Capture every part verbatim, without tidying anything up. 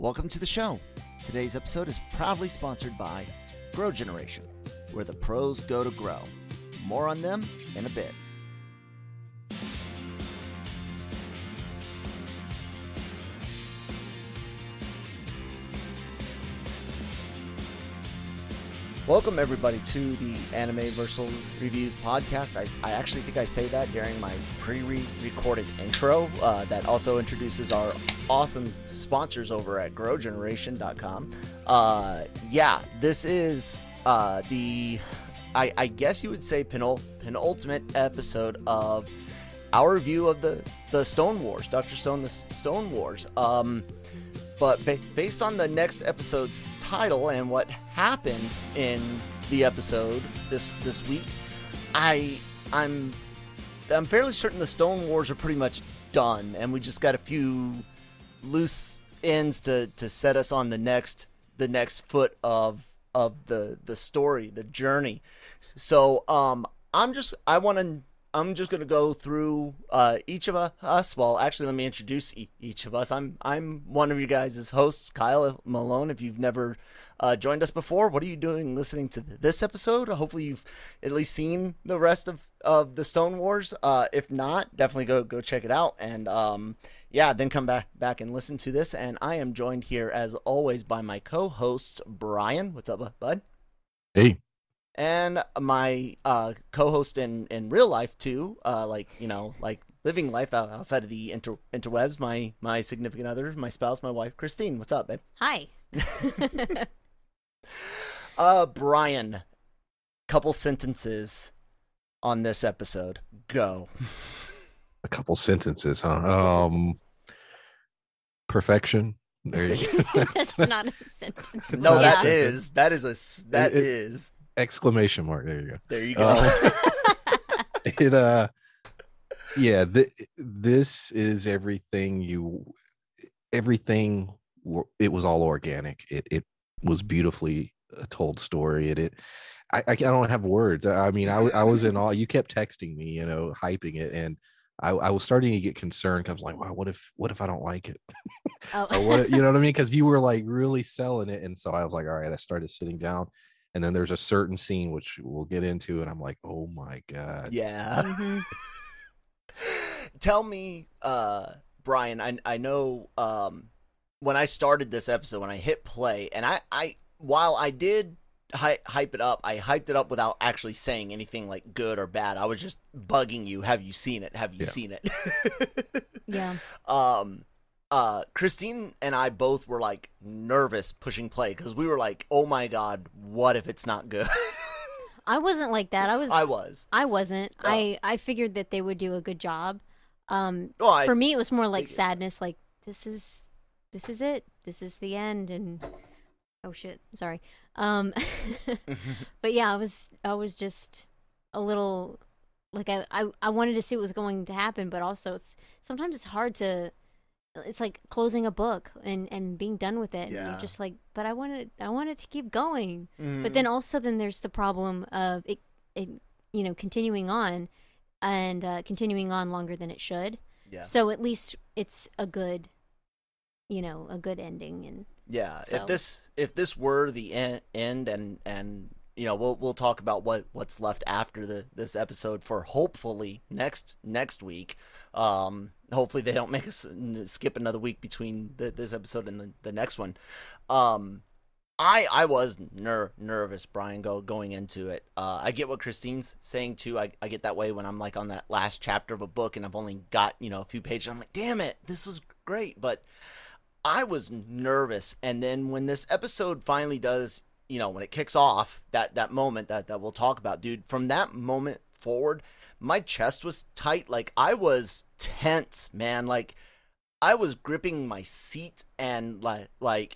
Welcome to the show. Today's episode is proudly sponsored by Grow Generation, where the pros go to grow. More on them in a bit. Welcome, everybody, to the Animeversal Reviews podcast. I, I actually think I say that during my pre-recorded intro uh, that also introduces our awesome sponsors over at grow generation dot com. Uh, yeah, this is uh, the, I, I guess you would say, penul- penultimate episode of our review of the, the Stone Wars, Doctor Stone, the Stone Wars. Um, but ba- based on the next episode's title and what happened in the episode this this week, I I'm I'm fairly certain the Stone Wars are pretty much done, and we just got a few loose ends to, to set us on the next the next foot of of the the story, the journey. So um I'm just I want to I'm just gonna go through uh, each of us. Well, actually, let me introduce e- each of us. I'm I'm one of you guys' hosts, Kyle Malone. If you've never uh, joined us before, what are you doing listening to this episode? Hopefully, you've at least seen the rest of, of the Stone Wars. Uh, if not, definitely go go check it out. And um, yeah, then come back back and listen to this. And I am joined here as always by my co-hosts, Brian. What's up, bud? Hey. And my uh, co-host in, in real life too, uh, like you know, like living life outside of the inter- interwebs. My my significant other, my spouse, my wife, Christine. What's up, babe? Hi. uh, Brian. Couple sentences on this episode. Go. A couple sentences, huh? Um, perfection. There you go. That's not a sentence. No, not that a is that is a that It- it- is. Exclamation mark. There you go. There you go. Uh, it uh, yeah. Th- this is everything you, everything. w- It was all organic. It it was beautifully uh, told story. It it. I, I I don't have words. I mean, I w- I was in awe. You kept texting me, you know, hyping it, and I, I was starting to get concerned. I was like, wow, what if what if I don't like it? Oh. Or what, you know what I mean? Because you were like really selling it, and so I was like, all right. I started sitting down, and then there's a certain scene which we'll get into, and I'm like, oh my god. Yeah. Mm-hmm. Tell me, uh, Brian. I I know um, when I started this episode, when I hit play, and I, I while I did hy- hype it up, I hyped it up without actually saying anything like good or bad. I was just bugging you. Have you seen it? Have you Yeah. seen it? Yeah. um. Uh, Christine and I both were like nervous pushing play because we were like, "Oh my god, what if it's not good?" I wasn't like that. I was. I was. I wasn't. Oh. I I figured that they would do a good job. Um, Oh, I, for me, it was more like figured. sadness. Like this is this is it. This is the end. And oh shit, sorry. Um, but yeah, I was I was just a little like I I, I wanted to see what was going to happen, but also it's, sometimes it's hard to. It's like closing a book and, and being done with it. And Yeah. you're just like, but I wanted I wanted to keep going. Mhm. But then also then there's the problem of it, it you know, continuing on and uh, continuing on longer than it should. yeah. So at least it's a good, you know, a good ending. And Yeah, So- if this if this were the en- end, and and you know we'll we'll talk about what what's left after the this episode for hopefully next next week. Um, hopefully they don't make us n- skip another week between the, this episode and the, the next one. Um, I I was ner- nervous, Brian, go going into it. Uh, I get what Christine's saying too. I I get that way when I'm like on that last chapter of a book and I've only got you know a few pages. I'm like, damn it, this was great, but I was nervous. And then when this episode finally does, you know, when it kicks off, that, that moment that, that we'll talk about, dude, from that moment forward, my chest was tight. Like, I was tense, man. Like, I was gripping my seat and, like, like,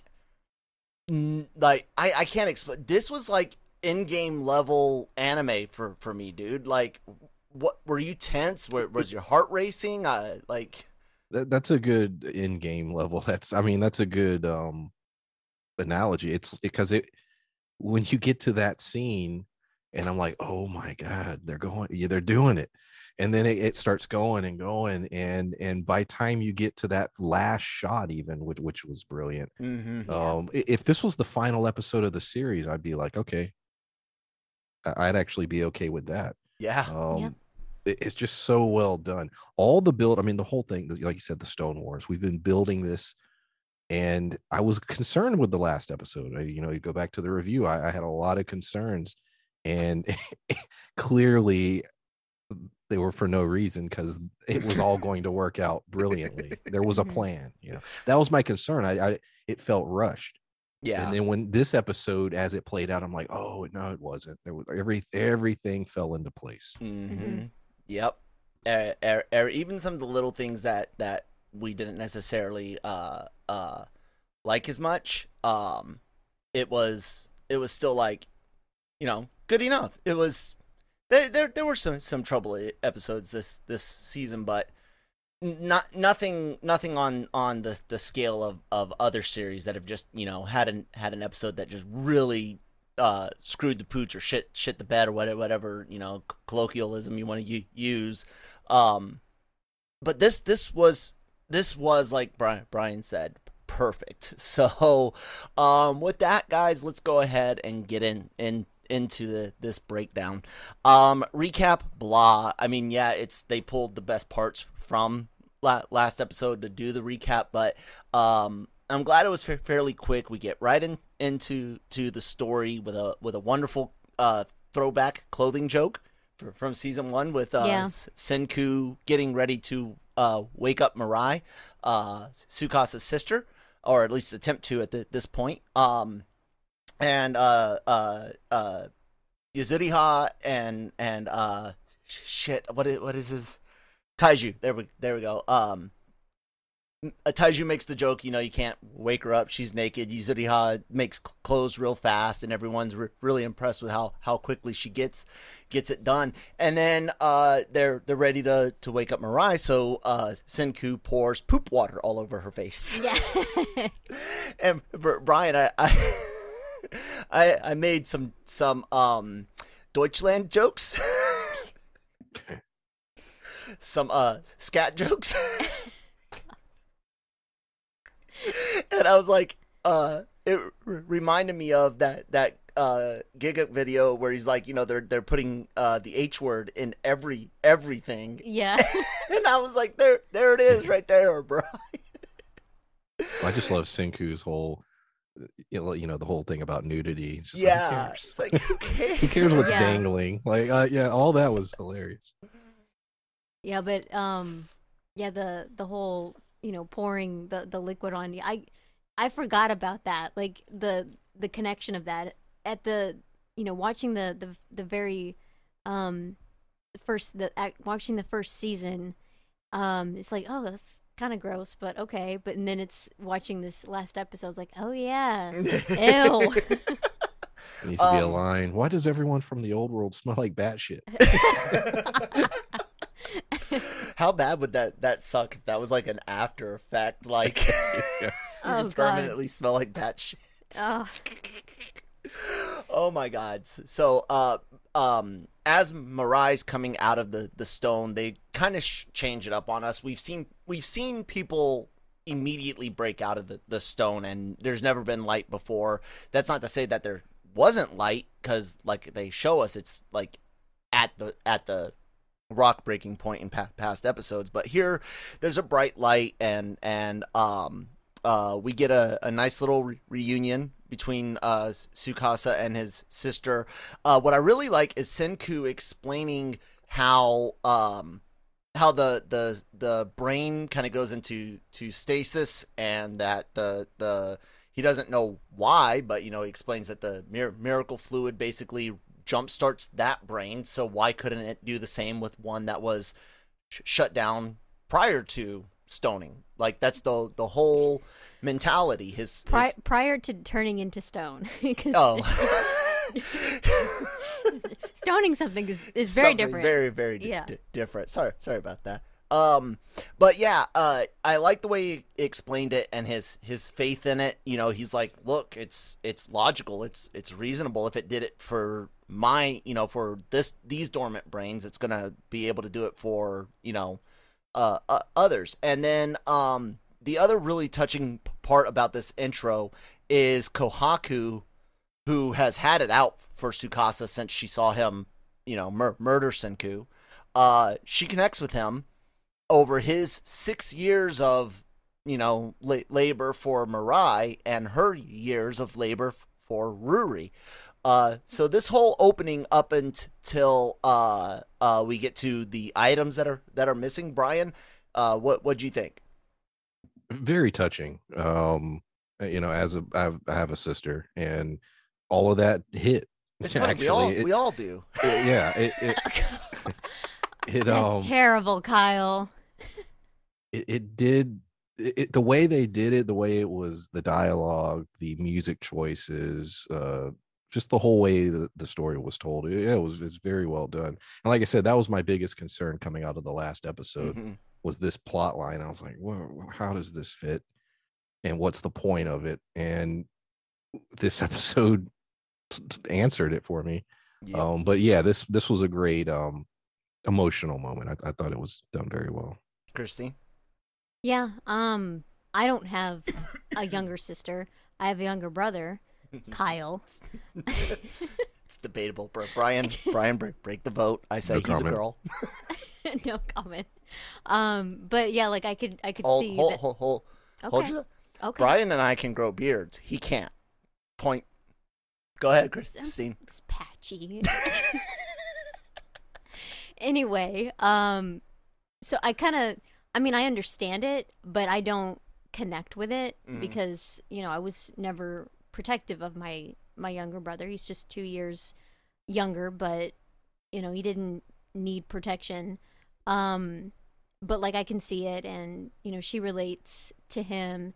n- like I, I can't explain. This was, like, in-game level anime for, for me, dude. Like, what, were you tense? Were, was your heart racing? Uh, like... That, that's a good in-game level. That's, I mean, that's a good um analogy. It's because it when you get to that scene, and I'm like, oh my god, they're going, yeah, they're doing it. and then it, it starts going and going, and and by time you get to that last shot, even which which was brilliant. Mm-hmm. Yeah. Um, i- if this was the final episode of the series, I'd be like, okay, I- I'd actually be okay with that. Yeah. Um, Yeah. it- it's just so well done. All the build, I mean, the whole thing, like you said, the Stone Wars. We've been building this, and I was concerned with the last episode. I, you know, you go back to the review. I, I had a lot of concerns, and clearly they were for no reason, because it was all going to work out brilliantly. There was a Mhm. plan. You know, that was my concern. I, I it felt rushed. Yeah. And then when this episode, as it played out, I'm like, oh no, it wasn't. There was every everything fell into place. Mm-hmm. Mhm. Yep. Er, er, er, even some of the little things that that we didn't necessarily uh uh like as much, um, it was it was still like, you know, good enough. It was there there there were some some trouble episodes this this season, but not nothing nothing on on the the scale of of other series that have just, you know, had an had an episode that just really uh screwed the pooch or shit shit the bed or whatever whatever you know, colloquialism you want to u- use. Um, but this this was this was like Brian Brian said, perfect. So, um, with that, guys, let's go ahead and get in in into the this breakdown. Um, recap, blah. I mean, yeah, it's they pulled the best parts from la- last episode to do the recap, but um, I'm glad it was fa- fairly quick. We get right in into to the story with a with a wonderful uh throwback clothing joke for, from season one with uh Yeah. S- Senku getting ready to uh wake up Mirai, uh Tsukasa's sister, or at least attempt to at the, this point. Um, and uh uh uh Yuzuriha and and uh shit, what is what is his Taiju? There we there we go. Um, a Taiju makes the joke, you know, you can't wake her up, she's naked. Yuzuriha makes cl- clothes real fast, and everyone's re- really impressed with how, how quickly she gets gets it done. And then uh, they're they're ready to, to wake up Mirai, so uh, Senku pours poop water all over her face. Yeah. And Br- Brian, I, I I I made some some um Deutschland jokes, some uh scat jokes. And I was like, uh, it r- reminded me of that that uh Giga video where he's like, you know, they're they're putting uh the H word in every everything, Yeah. and I was like, there there it is right there, bro. I just love Senku's whole, you know, you know, the whole thing about nudity. It's just Yeah, like, it's like, who cares? who cares what's Yeah. dangling? Like, uh, yeah, all that was hilarious. Yeah, but um, yeah, the the whole, you know, pouring the the liquid on you. I I forgot about that. Like the the connection of that at the, you know, watching the the the very um first the act, watching the first season. Um, it's like, oh, that's kind of gross, but okay. But and then it's watching this last episode. It's like, oh yeah, ew. There needs to be a Um, line. Why does everyone from the old world smell like bat shit? How bad would that that suck if that was like an after effect, like Yeah. Oh, you God. permanently smell like bat shit. Oh, Oh my god. So uh um as Mirai's coming out of the the stone, they kind of sh- change it up on us. We've seen we've seen people immediately break out of the, the stone, and there's never been light before. That's not to say that there wasn't light, because like they show us, it's like at the at the rock breaking point in pa- past episodes, but here there's a bright light, and and um uh we get a, a nice little re- reunion between uh Tsukasa and his sister. Uh what I really like is Senku explaining how um how the the the brain kind of goes into to stasis, and that the the he doesn't know why, but you know, he explains that the mir- miracle fluid basically jumpstarts that brain, so why couldn't it do the same with one that was sh- shut down prior to stoning? Like, that's the the whole mentality. His, his... Pri- prior to turning into stone, because oh, stoning something is, is very Something different. Very, very di- Yeah. di- different. Sorry, sorry about that. Um, but yeah, uh, I like the way he explained it and his his faith in it. You know, he's like, look, it's it's logical, it's it's reasonable. If it did it for my, you know, for this these dormant brains. It's gonna be able to do it for, you know, uh, uh others. And then um the other really touching part about this intro is Kohaku, who has had it out for Tsukasa since she saw him, you know, mur- murder Senku. Uh, she connects with him over his six years of, you know, la- labor for Mirai and her years of labor f- for Ruri. Uh, so this whole opening up until uh, uh, we get to the items that are that are missing, Brian, uh, what what do you think? Very touching. Um, you know, as a I have, I have a sister, and all of that hit. It's funny, Actually, we all it, we all do. it- yeah, it it, it That's um terrible, Kyle. it, it did it, it- the way they did it, the way it was, the dialogue, the music choices, uh, just the whole way that the story was told. It, it was it's very well done. And like I said, that was my biggest concern coming out of the last episode. Mhm. Was this plot line. I was like, well, how does this fit? And what's the point of it? And this episode t- t- answered it for me. Yep. Um, but yeah, this this was a great um emotional moment. I, I thought it was done very well. Christy? Yeah, um, I don't have a younger sister. I have a younger brother, Kyle. It's debatable. Bri- Brian, Brian, break, break the vote. I say No he's comment. a girl. No comment. Um, but yeah, like I could, I could Hold, see hold, that. hold, hold, Okay. hold your- Okay. Brian and I can grow beards. He can't. Point. Go ahead, It's- Christine. It's patchy. Anyway, um, so I kind of, I mean, I understand it, but I don't connect with it Mhm. because you know I was never protective of my my younger brother. He's just two years younger, but you know he didn't need protection. Um, but like I can see it, and you know she relates to him,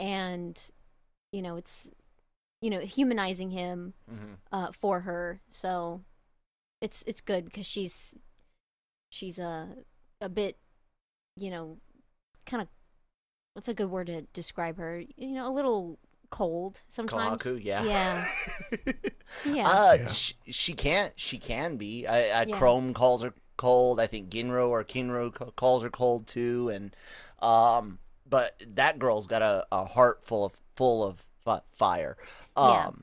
and you know it's you know humanizing him Mhm. uh, for her. So it's it's good because she's she's a a bit, you know, kind of what's a good word to describe her? You know, a little cold sometimes. Kohaku, yeah. Yeah. Yeah. Uh, Yeah. She, she can't. She can be. I, I Yeah. Chrome calls her cold. I think Ginro or Kinro ca- calls her cold too. And um, but that girl's got a, a heart full of full of fi- fire. Um, Yeah.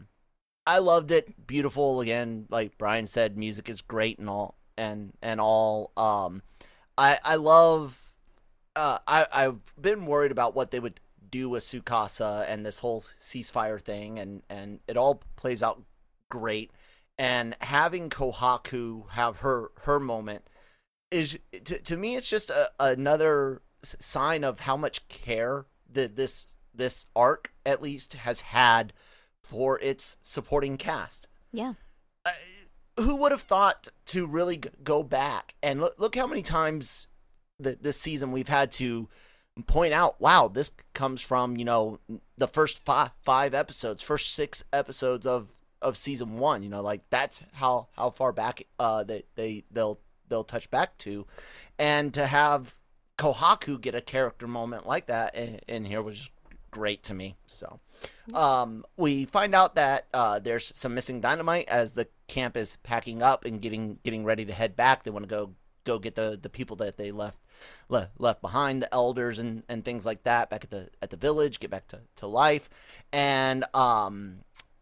I loved it. Beautiful again. Like Brian said, music is great and all and and all. Um, I I love. Uh, I I've been worried about what they would do with Tsukasa and this whole ceasefire thing, and and it all plays out great. And having Kohaku have her her moment is to to me it's just a, another s- sign of how much care that this this arc at least has had for its supporting cast. Yeah. Uh, who would have thought to really g- go back and look, look how many times th- this season we've had to point out, wow, this comes from, you know, the first five, five episodes, first six episodes of, of season one, you know, like that's how, how far back uh, they, they, they'll, they'll touch back to. And to have Kohaku get a character moment like that in, in here was just great to me. So, um, we find out that uh, there's some missing dynamite as the camp is packing up and getting getting ready to head back. They want to go go get the, the people that they left left, left behind, the elders and, and things like that, back at the at the village, get back to, to life. And um,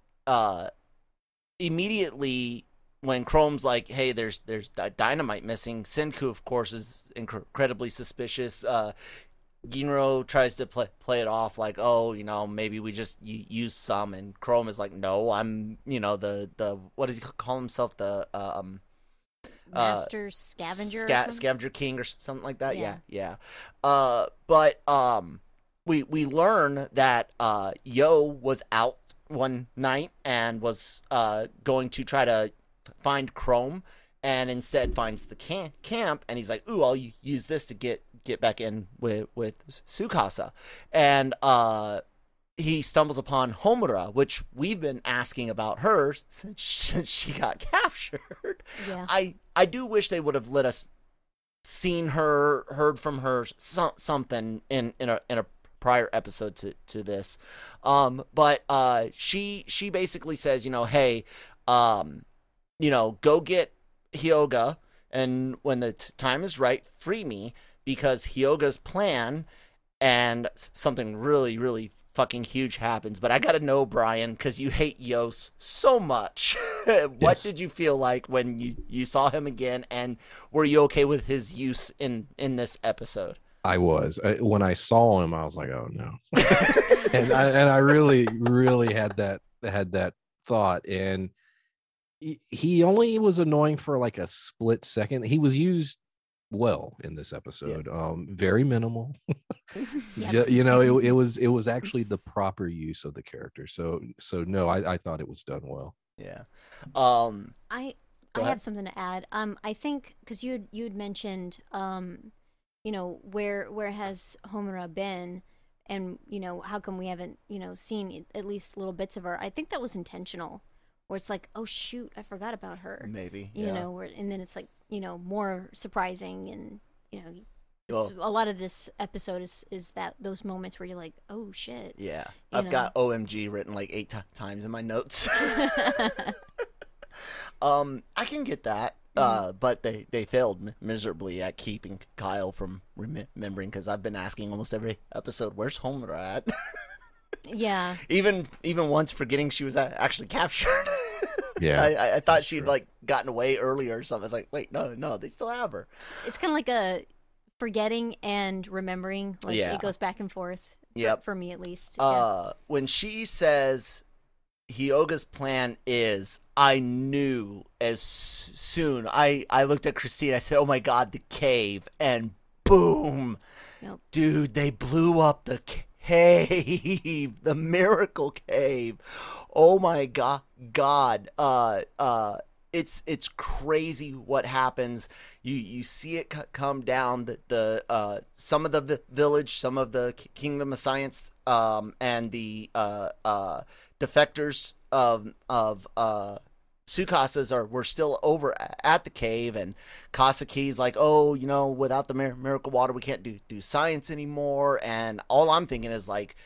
uh, immediately when Chrome's like, hey, there's there's dynamite missing, Senku, of course, is inc- incredibly suspicious. Uh, Ginro tries to play play it off like, oh, you know, maybe we just y- use some, and Chrome is like, no, I'm, you know, the the what does he call himself, the um Master scavenger. or Sca- something? scavenger king or something like that. Yeah, Yeah. yeah. Uh, but um, we we learn that uh Yo was out one night and was uh going to try to find Chrome, and instead finds the camp, camp and he's like, ooh, I'll u- use this to get get back in with with Tsukasa. And uh he stumbles upon Homura, which we've been asking about her since, since she got captured. Yeah. I I do wish they would have let us seen her, heard from her, so, something in in a in a prior episode to to this. Um but uh she she basically says, you know, hey, um you know, go get Hyoga, and when the t- time is right, free me, because Hyoga's plan and something really, really fucking huge happens. But I gotta know, Brian, because you hate Yos so much. What Yes. did you feel like when you, you saw him again, and were you okay with his use in, in this episode? I was. I, when I saw him, I was like, "Oh no," and I and I really, really had that had that thought. And he, he only was annoying for like a split second. He was used well in this episode. Um, very minimal. Yep. Ju- you know, it, it was it was actually the proper use of the character. So so no, I, I thought it was done well. Yeah. Um, I Go I ahead. have something to add. Um, I think because you you'd mentioned um, you know, where where has Homura been, and you know, how come we haven't you know seen at least little bits of her? I think that was intentional, where it's like, oh shoot, I forgot about her. maybe. You yeah. know, where and then it's like you know more surprising, and you know, Well- s- a lot of this episode is is that those moments where you're like, oh shit. Yeah. You I've know. got O M G written like eight t- times in my notes. Um, I can get that, uh, but they, they failed mi- miserably at keeping Kyle from rem- remembering, because I've been asking almost every episode, where's Homer at? Yeah. even even once forgetting she was a- actually captured. Yeah, I, I, I thought that's she'd true. like gotten away earlier or something. I was like, wait, no, no, they still have her. It's kind of like a forgetting and remembering. Like Yeah. it goes back and forth. for- Yep. For me at least. Yeah. Uh, when she says Hyoga's plan is, I knew as soon. I, I looked at Christine. I said, oh my God, the cave. And boom. Yep. Dude, they blew up the cave. The miracle cave. Oh my God. God. Uh, uh, it's it's crazy what happens. You you see it c- come down. The the uh, some of the vi- village, some of the K- Kingdom of Science, um, and the uh, uh, defectors of of uh, Sukasa's are were still over a- at the cave, and Kasaki's like, oh, you know, without the mir- miracle water, we can't do do science anymore. And all I'm thinking is like,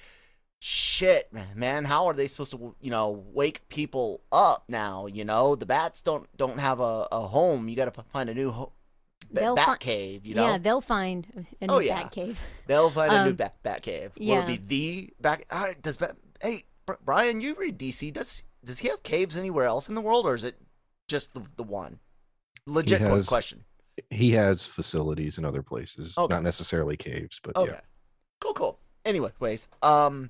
shit, man, how are they supposed to, you know, wake people up now? You know, the bats don't don't have a, a home. You got to find a new ho- ba- They'll bat fi- cave. You know, Yeah, they'll find a new Oh, yeah. bat cave. they'll find a new um, bat bat cave. Will yeah. it be the bat? Uh, does bat? Hey, Br- Brian, you read D C. Does does he have caves anywhere else in the world, or is it just the the one? Legit He has- question. He has facilities in other places, Okay. not necessarily caves, but Okay. yeah. Cool, cool. Anyway, ways. Um,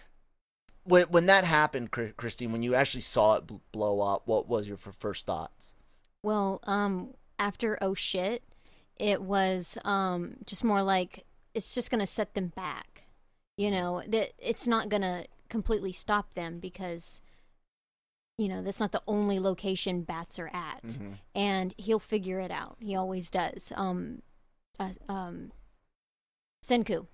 when when that happened, Chri- Christine, when you actually saw it bl- blow up, what was your f- first thoughts? Well, um, after oh shit, it was um just more like it's just gonna set them back. You know that it's not gonna completely stop them because you know that's not the only location bats are at, Mm-hmm. and he'll figure it out. He always does. Um, uh, um, Senku.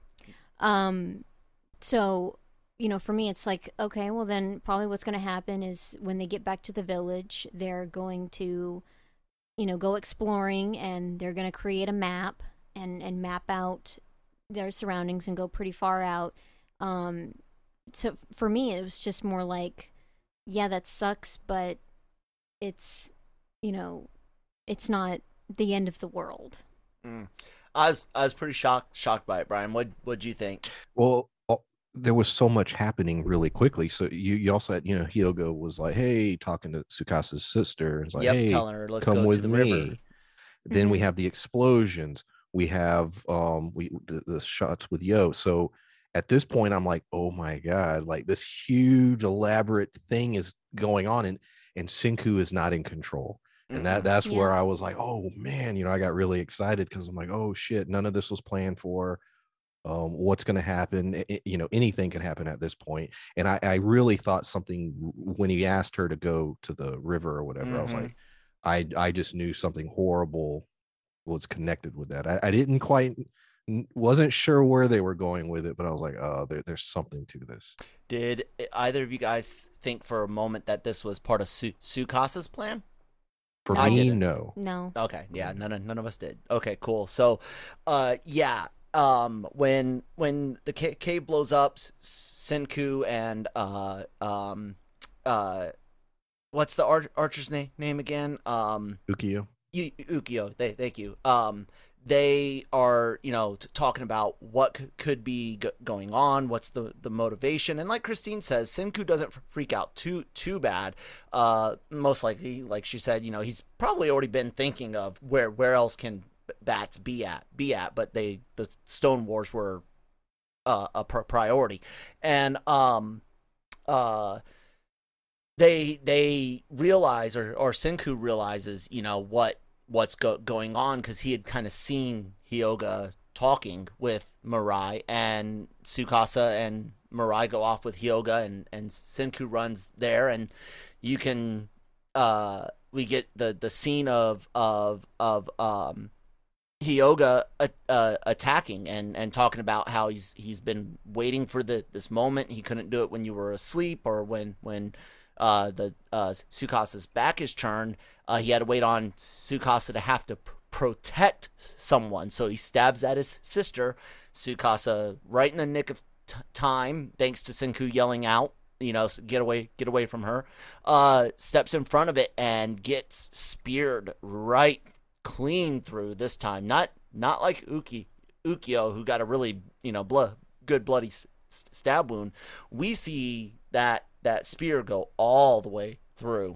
Um, so you know, for me, it's like okay, well then probably what's gonna happen is when they get back to the village, they're going to you know, go exploring and they're going to create a map and, and map out their surroundings and go pretty far out. Um, so for me, it was just more like, yeah, that sucks, but it's, you know, it's not the end of the world. Mm. I was I was pretty shocked shocked by it, Brian. What what'd you think? Well, uh, there was so much happening really quickly. So you, you also had, you know, Hyogo was like, hey, talking to Tsukasa's sister. It's like, yep, hey, telling her let's come go to with the me. river. Then we Mhm. have the explosions. We have um we the, the shots with Yo. So at this point, I'm like, oh my God, like this huge elaborate thing is going on, and and Senku is not in control. And that Mm-mm. that's Yeah. where I was like, oh man, you know, I got really excited because I'm like, oh shit, none of this was planned for. Um, what's going to happen? I- I- you know, anything can happen at this point. And I, I really thought something when he asked her to go to the river or whatever. I was Mhm. like, I I just knew something horrible was connected with that. I, I didn't quite n- wasn't sure where they were going with it, but I was like, oh, there, there's something to this. Did either of you guys think for a moment that this was part of Su- Sukasa's plan? For I me, didn't. no. No. Okay, yeah, none of none of us did. Okay, cool. So, uh, yeah, um, when when the ca- cave blows up, S- Senku and uh, um, uh, what's the ar- archer's name name again? Um, Ukiyo. U- Ukio. They, thank you. Um, they are, you know, t- talking about what c- could be g- going on, what's the, the motivation, and like Christine says, Senku doesn't f- freak out too too bad. Uh, most likely, like she said, you know, he's probably already been thinking of where where else can bats be at be at, but they the Stone Wars were uh, a pr- priority, and um, uh they they realize or or Senku realizes, you know, what what's go, going on because he had kind of seen Hyoga talking with Mirai, and Tsukasa and Mirai go off with Hyoga, and and Senku runs there, and you can uh we get the the scene of of of um Hyoga uh, uh, attacking and, and talking about how he's he's been waiting for the this moment. He couldn't do it when you were asleep or when when uh, the uh, Tsukasa's back is turned. Uh, he had to wait on Tsukasa to have to pr- protect someone. So he stabs at his sister, Tsukasa, right in the nick of t- time, thanks to Senku yelling out, you know, get away, get away from her. Uh, steps in front of it and gets speared right clean through this time. Not not like Uki Ukio, who got a really, you know, blood, good bloody s- stab wound. We see that that spear go all the way through,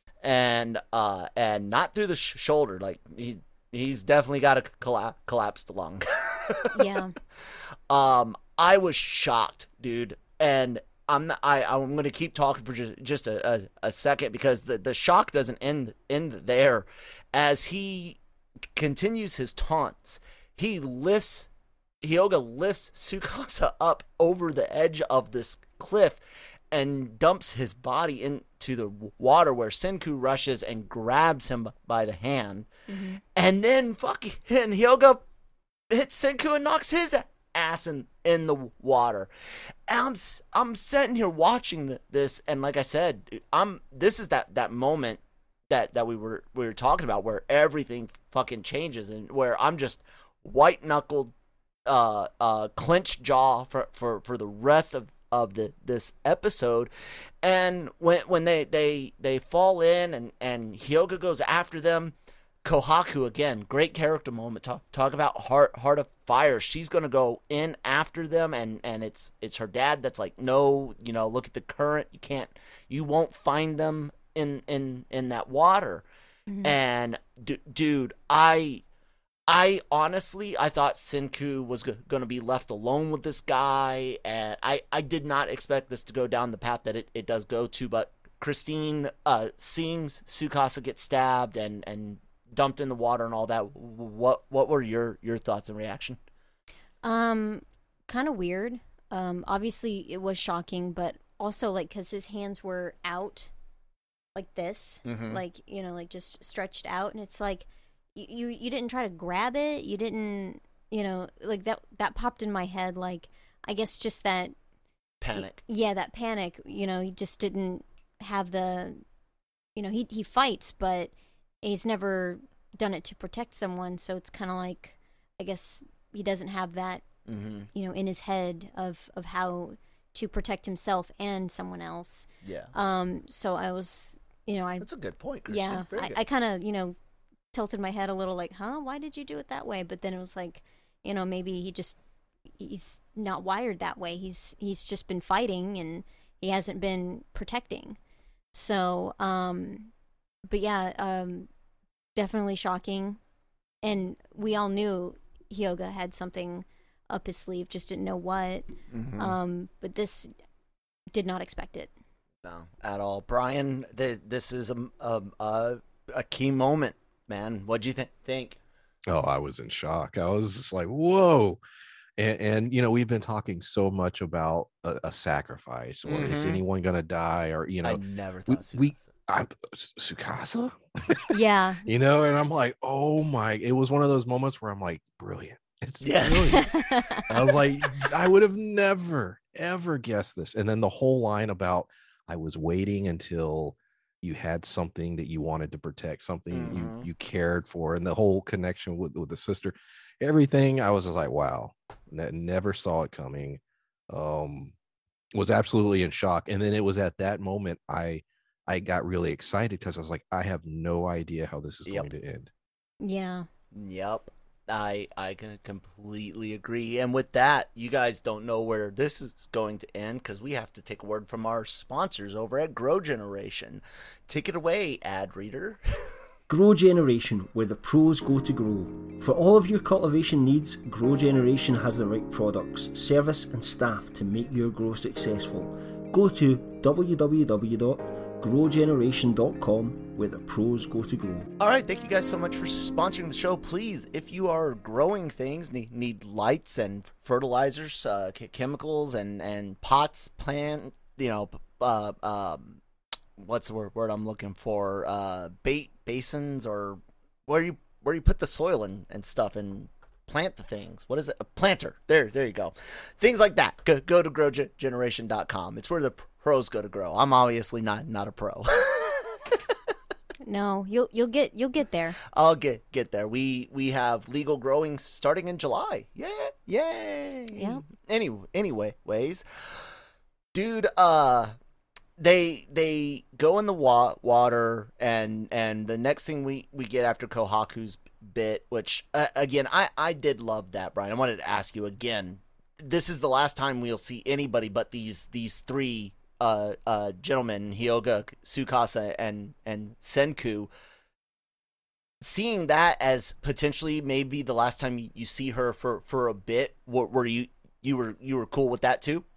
and uh and not through the sh- shoulder. Like he he's definitely got a colla- collapsed lung. Yeah. um, I was shocked, dude, and I'm I I'm gonna keep talking for just just a, a, a second because the, the shock doesn't end end there. As he continues his taunts, he lifts Hyoga lifts Tsukasa up over the edge of this cliff and dumps his body into the water, where Senku rushes and grabs him by the hand, Mm-hmm. and then fucking Hyoga hits Senku and knocks his ass in, in the water. And I'm I'm sitting here watching this, and like I said, I'm this is that that moment that that we were we were talking about where everything fucking changes, and where I'm just white knuckled, uh, uh, clenched jaw for, for, for the rest of, of the this episode. And when when they they, they fall in, and and Hyoga goes after them, Kohaku again, great character moment. Talk talk about heart heart of fire. She's gonna go in after them, and and it's it's her dad that's like, no, you know, look at the current. You can't, you won't find them in in in that water. Mm-hmm. And d- dude, I I honestly I thought Senku was g- gonna be left alone with this guy, and I I did not expect this to go down the path that it, it does go to. But Christine, uh, seeing Tsukasa get stabbed and and dumped in the water and all that, what what were your your thoughts and reaction? Um, kind of weird. Um, obviously it was shocking, but also like because his hands were out like this, Mhm. like you know, like just stretched out, and it's like you you, you didn't try to grab it, you didn't, you know, like that that popped in my head. Like I guess just that Panic. yeah, that panic. You know, he just didn't have the, you know, he he fights, but he's never done it to protect someone, so it's kind of like, I guess he doesn't have that, Mm-hmm. you know, in his head of of how to protect himself and someone else. Yeah, Um, so I was, you know, I that's a good point, Christian. yeah, Very I, good. I kind of, you know, tilted my head a little, like, huh, why did you do it that way? But then it was like, you know, maybe he just he's not wired that way. He's he's just been fighting and he hasn't been protecting. So, um, but yeah, um, definitely shocking. And we all knew Hyoga had something up his sleeve, just didn't know what. Mhm. Um, but this did not expect it. No, at all. Brian, th- this is a, a, a, a key moment, man. What'd you th- think? Oh, I was in shock. I was just like, whoa. And, and you know, we've been talking so much about a, a sacrifice, or is Mhm. anyone going to die, or, you I know, never we, thought we Tsukasa. I'm Tsukasa, Yeah. you know, and I'm like, oh my, it was one of those moments where I'm like, brilliant. It's Yes. brilliant. I was like, I would have never, ever guessed this. And then the whole line about, I was waiting until you had something that you wanted to protect, something Mhm. you you cared for, and the whole connection with, with the sister, everything. I was just like, wow, ne- never saw it coming. Um, was absolutely in shock. And then it was at that moment I I got really excited because I was like, I have no idea how this is Yep. going to end. Yeah. Yep. I I can completely agree. And with that, you guys don't know where this is going to end because we have to take a word from our sponsors over at Grow Generation. Take it away, ad reader. Grow Generation, where the pros go to grow. For all of your cultivation needs, Grow Generation has the right products, service and staff to make your grow successful. Go to w w w dot grow generation dot com, where the pros go to grow. All right, thank you guys so much for sponsoring the show. Please, if you are growing things, need, need lights and fertilizers, uh, chemicals and, and pots, plant, you know, uh, um, what's the word, word I'm looking for? Uh, bait basins, or where you where you put the soil and, and stuff and plant the things. What is it? A planter. There, there you go. Things like that. Go, go to grow generation dot com. It's where the pros go to grow. I'm obviously not not a pro. No, you'll you'll get you'll get there. I'll get get there. We we have legal growing starting in July. Yeah, yay. Yep. Any anyway, ways, dude. Uh, they they go in the wa- water, and and the next thing we we get after Kohaku's bit, which uh, again I I did love that, Brian. I wanted to ask you again. This is the last time we'll see anybody but these these three uh uh gentlemen, Hyoga, Tsukasa, and and Senku. Seeing that as potentially maybe the last time you, you see her for for a bit, were, were you you were you were cool with that too?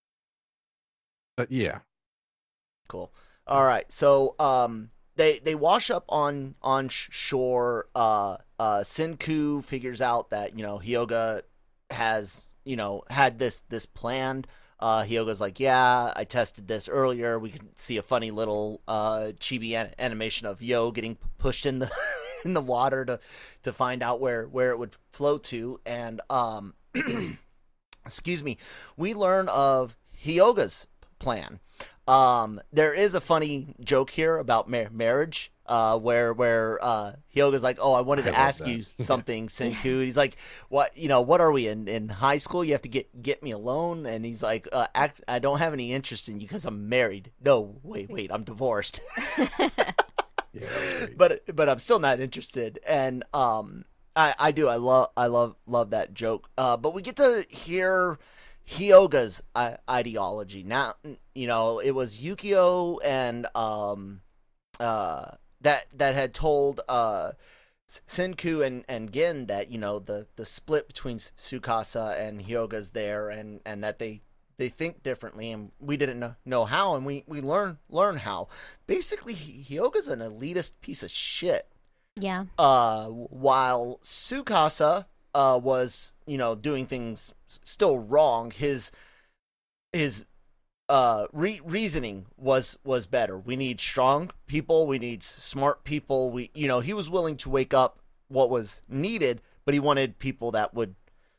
But yeah. Cool. All right. So um they they wash up on on shore. Uh uh Senku figures out that, you know, Hyoga has, you know, had this this planned. Uh, Hyoga's like, yeah, I tested this earlier. We can see a funny little uh, chibi an- animation of Yo getting pushed in the in the water to to find out where where it would flow to. And um, excuse me, we learn of Hyoga's plan. Um, there is a funny joke here about mar- marriage. Uh, where where uh, Hyoga's like, oh, I wanted to I love ask that. you something, Senku. He's like, what, you know, what are we in, in high school? You have to get get me alone. And he's like, uh, act, I don't have any interest in you because I'm married. No, wait, wait, I'm divorced. Yeah, that was great. but but I'm still not interested. And um, I I do I love I love love that joke. Uh, but we get to hear Hyoga's uh, ideology now. You know, it was Yukio and um uh. that that had told uh, Senku and, and Gin that, you know, the, the split between Tsukasa and Hyoga's there, and, and that they, they think differently, and we didn't know, know how, and we, we learn learn how. Basically, Hyoga's an elitist piece of shit. Yeah. Uh, while Tsukasa uh, was, you know, doing things still wrong, his his Uh, re- reasoning was was better. We need strong people. We need smart people. We, you know, he was willing to wake up what was needed, but he wanted people that would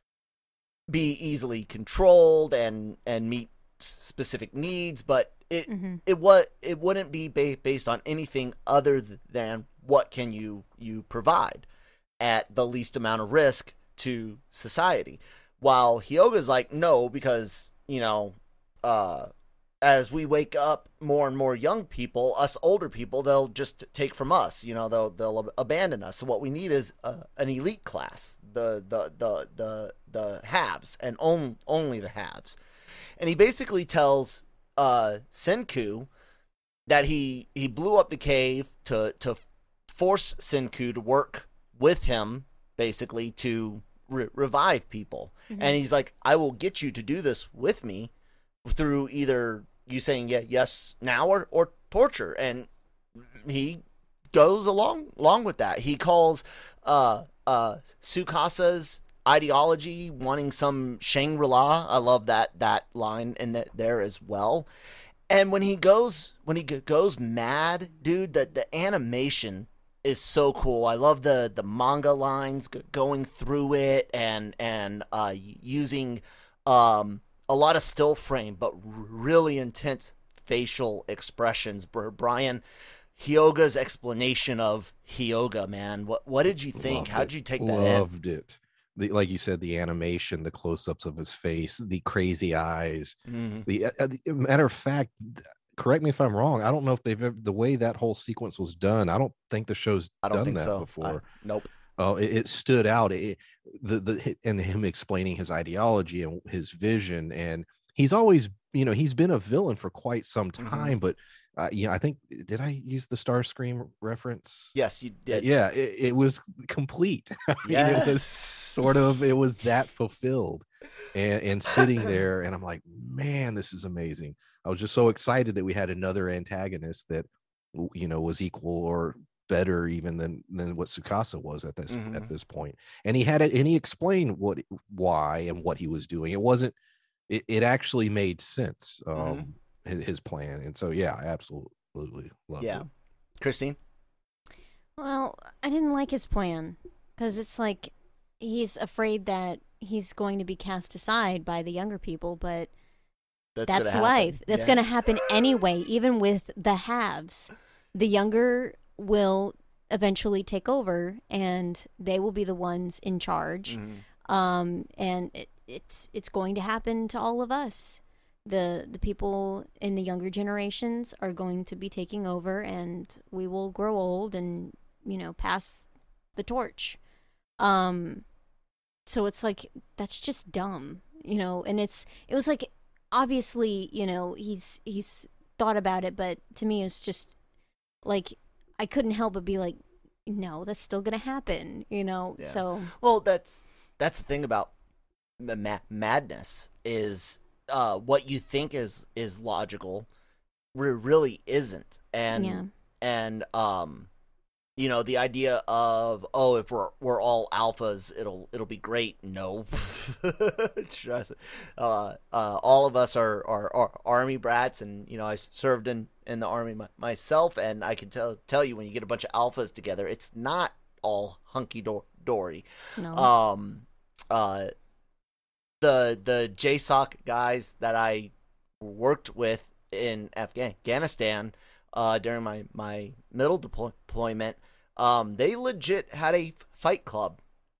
be easily controlled and and meet specific needs. But it Mm-hmm. it was it wouldn't be ba- based on anything other than what can you you provide at the least amount of risk to society. While Hyoga's like, no, because, you know, uh. as we wake up more and more young people, us older people, they'll just take from us. You know, they'll they'll abandon us. So what we need is uh, an elite class, the the the the the haves, and on, only the haves. And he basically tells uh, Senku that he he blew up the cave to to force Senku to work with him, basically to re- revive people. Mm-hmm. And he's like, I will get you to do this with me through either you saying yeah, yes now or, or torture. And he goes along along with that. He calls uh uh Tsukasa's ideology wanting some Shangri-La. I love that that line in that there as well. And when he goes when he goes mad, dude, the the animation is so cool. I love the the manga lines g- going through it, and and uh using um a lot of still frame, but really intense facial expressions. Brian, Hyoga's explanation of Hyoga, man. What what did you think? Loved How it. did you take that in? Loved it. The, like you said, the animation, the close-ups of his face, the crazy eyes. Mhm. The uh, uh, the- matter of fact, correct me if I'm wrong. I don't know if they've ever, the way that whole sequence was done. I don't think the show's I don't done think that so. before. I, nope. Oh, it, it stood out. It, the the and him explaining his ideology and his vision, and he's always, you know, he's been a villain for quite some time. Mm-hmm. But uh, you know, I think did I use the Starscream reference? Yes, you did. Yeah, it, it was complete. I mean, yes. It was sort of it was that fulfilled, and and sitting there, and I'm like, man, this is amazing. I was just so excited that we had another antagonist that, you know, was equal or better even than than what Tsukasa was at this mm-hmm. at this point. And he had it, and he explained what why and what he was doing. It wasn't. It, it actually made sense. Um, mm-hmm. his, his plan, and so yeah, I absolutely love yeah. it. Christine? Well, I didn't like his plan because it's like he's afraid that he's going to be cast aside by the younger people, but that's, that's life. That's yeah. going to happen anyway, even with the haves. The younger will eventually take over, and they will be the ones in charge. Mm-hmm. Um, and it, it's it's going to happen to all of us. The the people in the younger generations are going to be taking over, and we will grow old and, you know, pass the torch. Um, so it's like, that's just dumb, you know. And it's it was like, obviously, you know, he's he's thought about it, but to me, it's just like, I couldn't help but be like, no, that's still gonna happen, you know. Yeah. So well, that's that's the thing about ma- madness is uh, what you think is is logical, really isn't, and yeah. and um, you know, the idea of, oh, if we're we're all alphas, it'll it'll be great. No, trust. Uh, uh, all of us are, are are army brats, and you know, I served in. in the army my, myself, and I can tell tell you when you get a bunch of alphas together, it's not all hunky dory. No. Um, uh, the the J SOC guys that I worked with in Afghanistan uh, during my my middle deploy- deployment, um, they legit had a fight club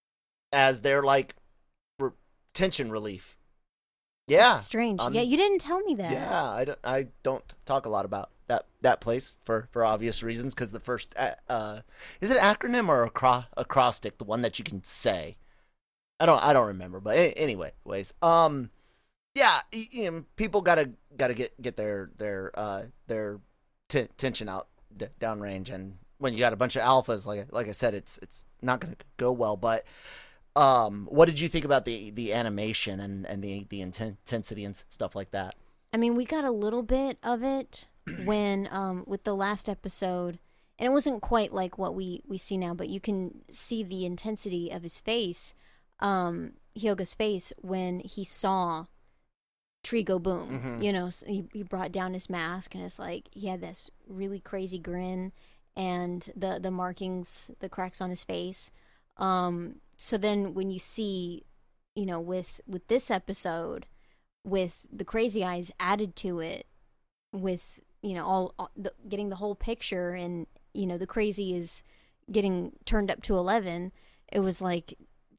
as their like re- tension relief. Yeah, that's strange. Um, yeah, you didn't tell me that. Yeah, I don't. I don't talk a lot about that that place for, for obvious reasons. Because the first, uh, uh, is it an acronym or a cro- acrostic? The one that you can say. I don't. I don't remember. But anyway, ways. Um, yeah, you know, people gotta gotta get get their their uh their t- tension out d- downrange, and when you got a bunch of alphas, like like I said, it's it's not gonna go well. But Um, what did you think about the, the animation and, and the, the intensity and stuff like that? I mean, we got a little bit of it when, um, with the last episode, and it wasn't quite like what we, we see now, but you can see the intensity of his face, um, Hyoga's face, when he saw Tree go boom. Mm-hmm. You know, so he, he brought down his mask, and it's like, he had this really crazy grin, and the, the markings, the cracks on his face. Um, so then when you see, you know, with, with this episode, with the crazy eyes added to it, with, you know, all, all the, getting the whole picture, and, you know, the crazy is getting turned up to eleven, it was like,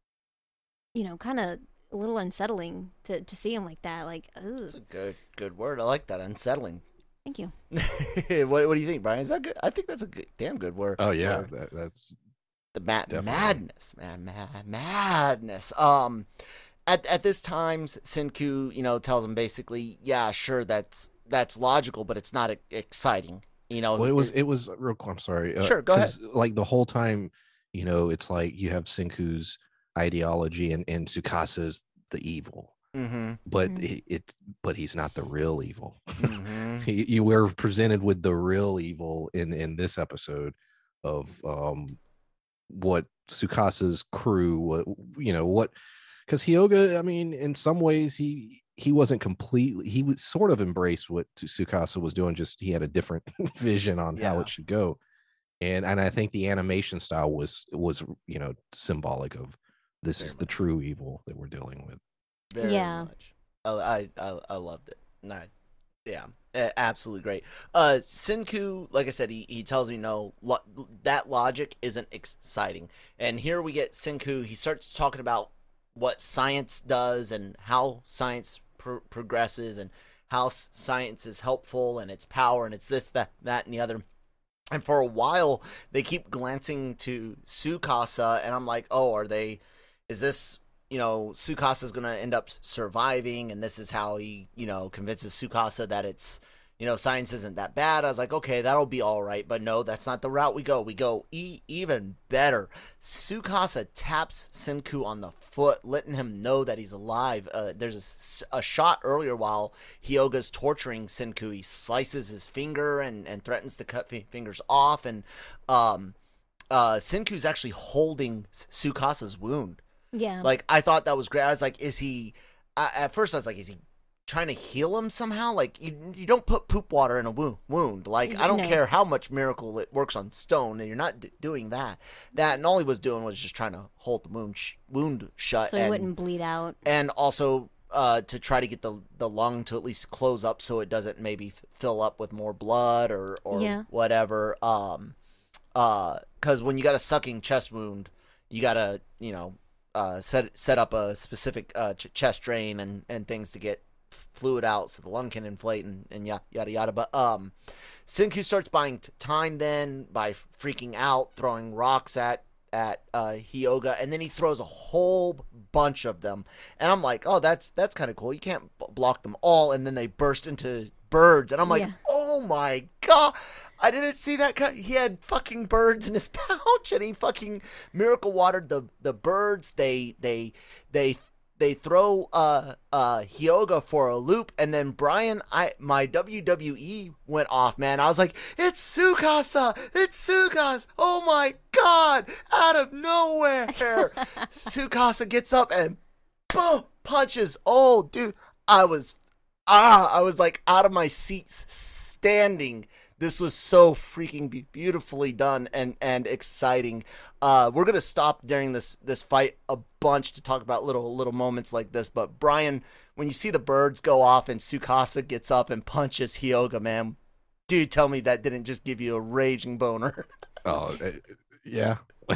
you know, kind of a little unsettling to, to see him like that. Like, ugh. That's a good, good word. I like that. Unsettling. Thank you. what, what do you think, Brian? Is that good? I think that's a good, damn good word. Oh yeah. That, that's, The ma- madness, man, mad- madness. Um, at at this time, Senku, you know, tells him basically, yeah, sure, that's that's logical, but it's not e- exciting. You know, well, it was it was real. I'm sorry. Sure, uh, go ahead. Like the whole time, you know, it's like you have Senku's ideology and and Tsukasa's the evil, mm-hmm. but mm-hmm. It, it but he's not the real evil. Mm-hmm. you were presented with the real evil in in this episode of um. what Tsukasa's crew, what, you know, what, because Hyoga, I mean, in some ways, he he wasn't completely, he was sort of embraced what Tsukasa was doing, just he had a different vision on yeah. how it should go. And and I think the animation style was, was you know, symbolic of this Very is much. The true evil that we're dealing with. Very yeah. much. I, I, I loved it. No, yeah. Absolutely great. Uh, Senku, like I said, he, he tells me no, lo- that logic isn't exciting. And here we get Senku, he starts talking about what science does and how science pro- progresses and how s- science is helpful and its power and it's this, that, that, and the other. And for a while, they keep glancing to Tsukasa, and I'm like, oh, are they, is this, you know, Tsukasa's going to end up surviving, and this is how he, you know, convinces Tsukasa that it's, you know, science isn't that bad. I was like, okay, that'll be all right. But no, that's not the route we go. We go e- even better. Tsukasa taps Senku on the foot, letting him know that he's alive. Uh, there's a, a shot earlier while Hyoga's torturing Senku. He slices his finger and, and threatens to cut f- fingers off. And um, uh, Senku's actually holding Tsukasa's wound. Yeah. Like, I thought that was great. I was like, is he... I, at first, I was like, is he trying to heal him somehow? Like, you you don't put poop water in a wo- wound. Like, I don't No. care how much miracle it works on stone, and you're not d- doing that. That, and all he was doing was just trying to hold the wound, sh- wound shut. so he and, wouldn't bleed out. and also uh, to try to get the the lung to at least close up so it doesn't maybe f- fill up with more blood or, or Yeah. whatever. Um, uh, because when you got a sucking chest wound, you gotta, you know, uh, set set up a specific uh, ch- chest drain and, and things to get fluid out so the lung can inflate and, and yada yada yada. But um, Senku starts buying t- time then by freaking out, throwing rocks at at uh, Hyoga, and then he throws a whole bunch of them. And I'm like, oh, that's that's kind of cool. You can't b- block them all, and then they burst into birds, and I'm like, Yeah. oh my god, I didn't see that. Cut. He had fucking birds in his pouch, and he fucking miracle watered the the birds. They they they. They throw uh uh Hyoga for a loop, and then Brian, I my W W E went off, man. I was like, it's Tsukasa, it's Tsukasa, oh my god, out of nowhere. Tsukasa gets up and boom, punches. Oh, dude, I was ah, I was like out of my seats, standing. This was so freaking be- beautifully done and, and exciting. Uh, we're gonna stop during this this fight a bunch to talk about little little moments like this. But Brian, when you see the birds go off and Tsukasa gets up and punches Hyoga, man, dude, tell me that didn't just give you a raging boner. Oh, uh, yeah.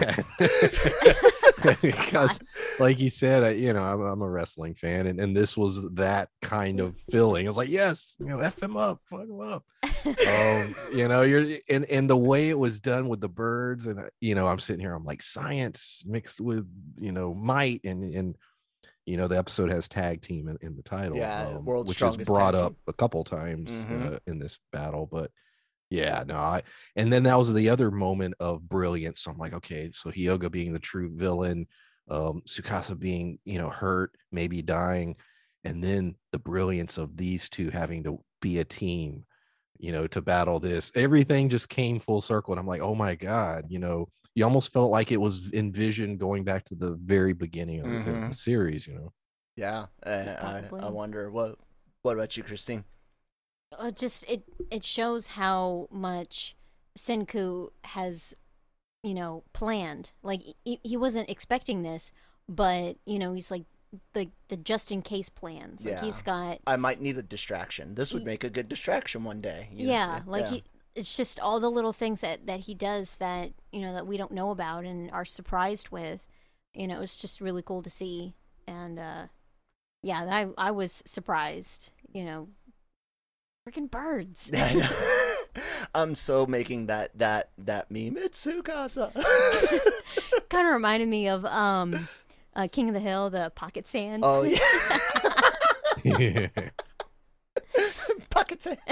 Because, like you said, I, you know, I'm, I'm a wrestling fan, and, and this was that kind of feeling. I was like, yes, you know, F him up, fuck him up. um, you know, you're and and the way it was done with the birds, and uh, you know, I'm sitting here, I'm like, science mixed with, you know, might, and and you know, the episode has tag team in, in the title, Yeah, um, World's which is Strongest brought Tag up Team. a couple times Mhm. uh, in this battle, but. Yeah, no, I, and then that was the other moment of brilliance. So I'm like, okay, so Hyoga being the true villain, um, Tsukasa being, you know, hurt, maybe dying, and then the brilliance of these two having to be a team, you know, to battle this. Everything just came full circle, and I'm like, oh my god, you know, you almost felt like it was envisioned going back to the very beginning of the, Mhm. the series, you know. Yeah, I, I, Probably. I wonder what. What about you, Christine? Uh, just it it shows how much Senku has, you know, planned. Like he, he wasn't expecting this, but you know, he's like the the just in case plans. Like Yeah. he's got I might need a distraction. This would Ye- make a good distraction one day. you know? yeah, like yeah. he it's just all the little things that that he does that, you know, that we don't know about and are surprised with. You know, it's just really cool to see. And uh yeah, I I was surprised, you know. Freaking birds. I know. I'm so making that that that meme. It's Tsukasa. Kind of reminded me of um uh, King of the Hill, the pocket sand. Oh yeah. Yeah. Pocket sand.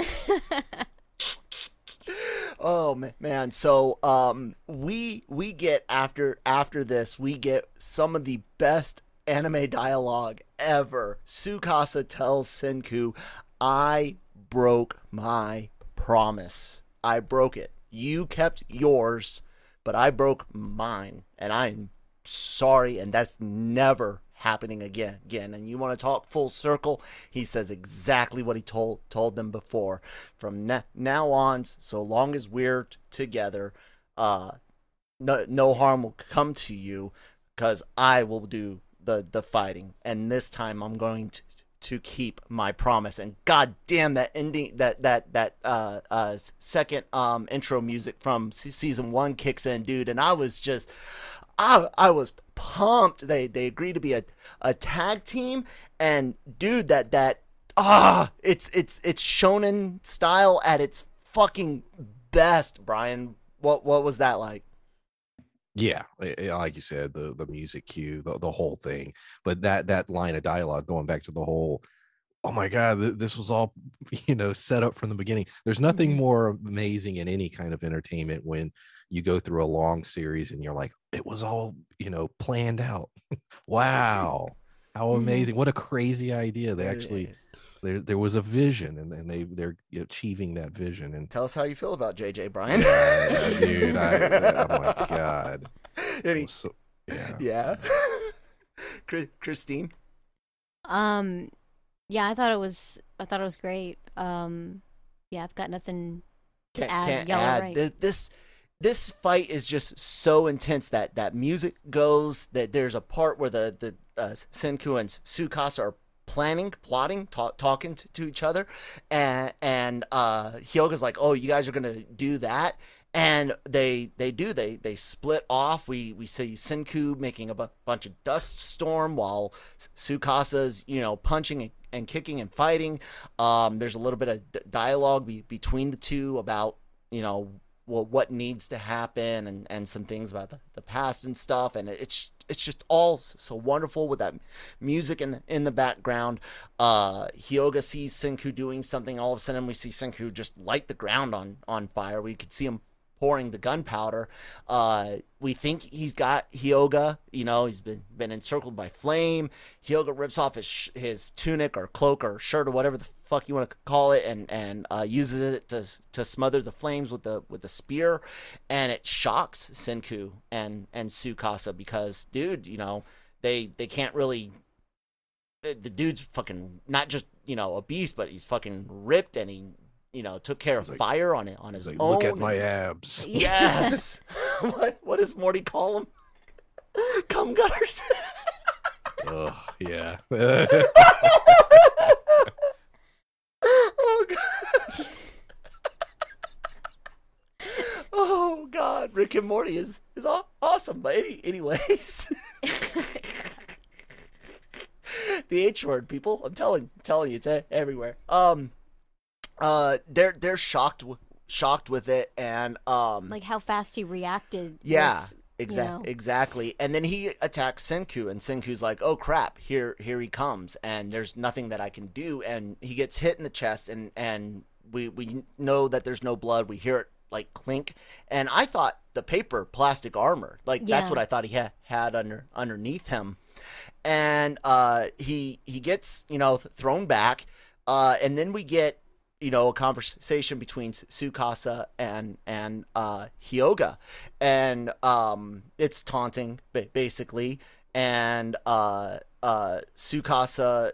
Oh ma- man, so um, we we get after after this, we get some of the best anime dialogue ever. Tsukasa tells Senku, "I broke my promise. I broke it. You kept yours, but I broke mine, and I'm sorry, and that's never happening again again." And you want to talk full circle, he says exactly what he told told them before. From na- now on, so long as we're t- together, uh no, no harm will come to you, because I will do the the fighting, and this time I'm going to to keep my promise. And god damn, that ending, that that that uh uh second um intro music from se- season one kicks in, dude, and I was just I I was pumped. They they agreed to be a, a tag team, and dude, that that ah, it's it's it's shonen style at its fucking best. Brian, what what was that like? Yeah, i- i- like you said, the the music cue, the, the whole thing. But that that line of dialogue, going back to the whole, oh my god, th- this was all, you know, set up from the beginning. There's nothing Mhm. more amazing in any kind of entertainment when you go through a long series and you're like, it was all, you know, planned out. Wow, how Mhm. amazing! What a crazy idea! They actually, there there was a vision, and, and they they're achieving that vision. And Tell us how you feel about J J, Brian. yeah, dude, I, oh my god, it Any- was so, yeah. yeah. Chris- Christine? Um, yeah, I thought it was. I thought it was great. Um, yeah, I've got nothing to Can't, add. can't Y'all are add. right. Th- This this fight is just so intense that that music goes. That there's a part where the the uh, Senku and Tsukasa are planning, plotting, talk, talking to, to each other, and and uh, Hyoga's like, "Oh, you guys are gonna do that." And they they do they they split off. We we see Senku making a bu- bunch of dust storm while Tsukasa's, you know, punching and, and kicking and fighting. Um, there's a little bit of d- dialogue be, between the two about, you know, well, what needs to happen, and, and some things about the, the past and stuff. And it's it's just all so wonderful with that music in in the background. Uh, Hyoga sees Senku doing something. All of a sudden, we see Senku just light the ground on on fire. We could see him pouring the gunpowder. Uh, we think he's got Hyoga. You know, he's been been encircled by flame. Hyoga rips off his sh- his tunic or cloak or shirt or whatever the fuck you want to call it, and and uh, uses it to to smother the flames with the with the spear, and it shocks Senku and and Tsukasa because, dude, you know, they they can't really. The, the dude's fucking not just, you know, a beast, but he's fucking ripped, and he, you know, took care of He's like- fire on it on his Like, own. look at my and- abs. Yes. what what does Morty call him? Cum gutters. Oh yeah. Oh god. Oh god, Rick and Morty is is aw- awesome. But any, anyways, the H word, people. I'm telling telling you, it's e- everywhere. Um, uh, they're they're shocked w- shocked with it, and um, Like how fast he reacted. yeah. was, Exactly, know. exactly. And then he attacks Senku, and Senku's like, "Oh crap! Here, here he comes!" And there's nothing that I can do. And he gets hit in the chest, and and we we know that there's no blood. We hear it like clink, and I thought the paper plastic armor, like that's Yeah. what I thought he ha- had under underneath him. And uh, he he gets, you know, th- thrown back, uh, and then we get, you know, a conversation between Tsukasa and and uh, Hyoga, and um, it's taunting ba- basically, and uh, uh, Tsukasa,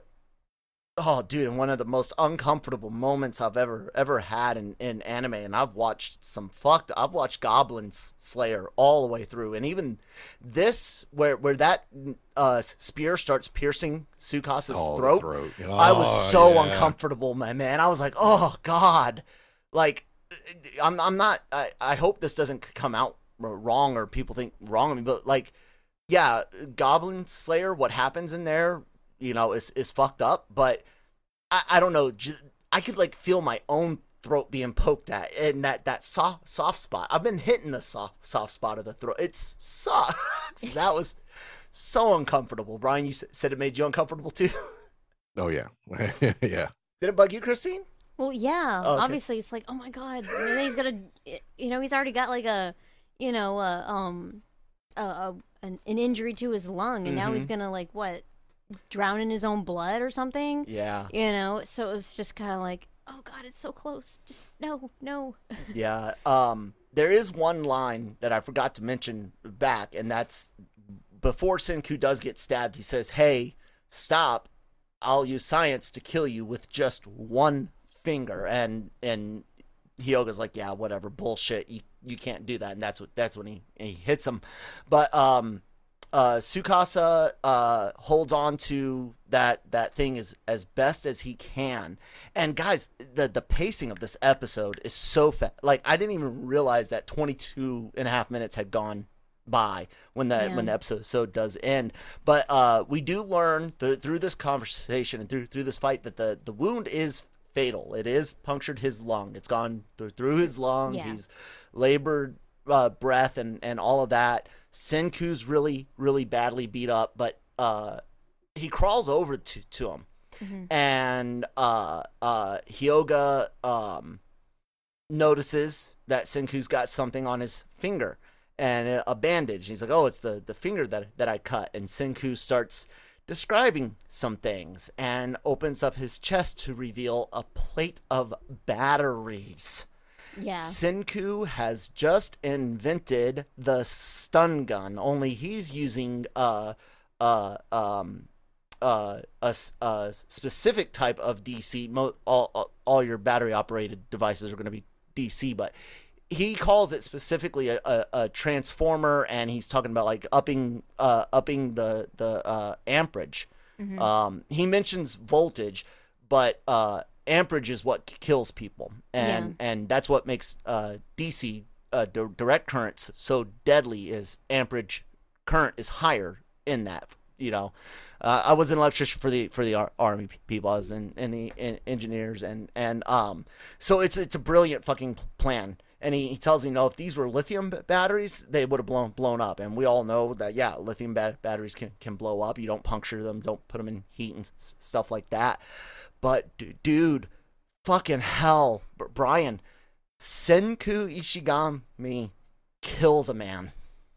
oh dude, and one of the most uncomfortable moments I've ever ever had in, in anime, and I've watched some fucked. I've watched Goblin Slayer all the way through, and even this where where that uh, spear starts piercing Tsukasa's Oh, the throat. throat. I was Oh, so yeah. uncomfortable, my man. I was like, oh god, like I'm I'm not. I, I hope this doesn't come out wrong or people think wrong of me, but like, yeah, Goblin Slayer, what happens in there, you know, is is fucked up. But I, I don't know. Just, I could like feel my own throat being poked at, and that that soft soft spot. I've been hitting the soft soft spot of the throat. It sucks. That was so uncomfortable. Brian, you s- said it made you uncomfortable too. Oh yeah. Yeah. Did it bug you, Christine? Well, yeah. Oh, okay. Obviously, it's like, oh my god. And then he's gonna, you know, he's already got like a, you know, uh, um, a, a an, an injury to his lung, and now he's Mhm. gonna like what, drown in his own blood or something. Yeah. You know. So it was just kind of like, oh god, it's so close. Just no, no. Yeah. Um, there is one line that I forgot to mention back, and that's before Senku does get stabbed. He says, "Hey, stop! I'll use science to kill you with just one finger." And and Hyoga's like, "Yeah, whatever, bullshit. You you can't do that." And that's what that's when he he hits him. But um, uh, Tsukasa uh holds on to that that thing as as best as he can. And guys, the the pacing of this episode is so fast. Like I didn't even realize that twenty-two and a half minutes had gone by when the Yeah. when the episode does end. But uh, we do learn th- through this conversation and through through this fight that the the wound is fatal. It is punctured his lung. It's gone th- through his lung. Yeah. He's labored uh, breath and and all of that. Senku's really really badly beat up, but uh, he crawls over to to him, Mhm. and uh, uh, Hyoga um, notices that Senku's got something on his finger and a, a bandage. He's like, "Oh, it's the the finger that that I cut." And Senku starts describing some things and opens up his chest to reveal a plate of batteries. Yeah. Senku has just invented the stun gun, only he's using uh, uh, um, uh, a, s- a specific type of D C. Mo- all, all, all your battery operated devices are going to be D C, but he calls it specifically a, a, a transformer, and he's talking about like upping uh, upping the, the uh, amperage. Mhm. Um, he mentions voltage, but uh, amperage is what kills people, and Yeah. and that's what makes uh, D C uh, di- direct currents so deadly. Is amperage current is higher in that. You know, uh, I was an electrician for the for the ar- army p- people. I was in, in the in engineers, and and um, so it's it's a brilliant fucking plan. And he, he tells me, no, if these were lithium b- batteries, they would have blown blown up. And we all know that, yeah, lithium bat- batteries can, can blow up. You don't puncture them, don't put them in heat and s- stuff like that. But, d- dude, fucking hell, B- Brian, Senku Ishigami kills a man.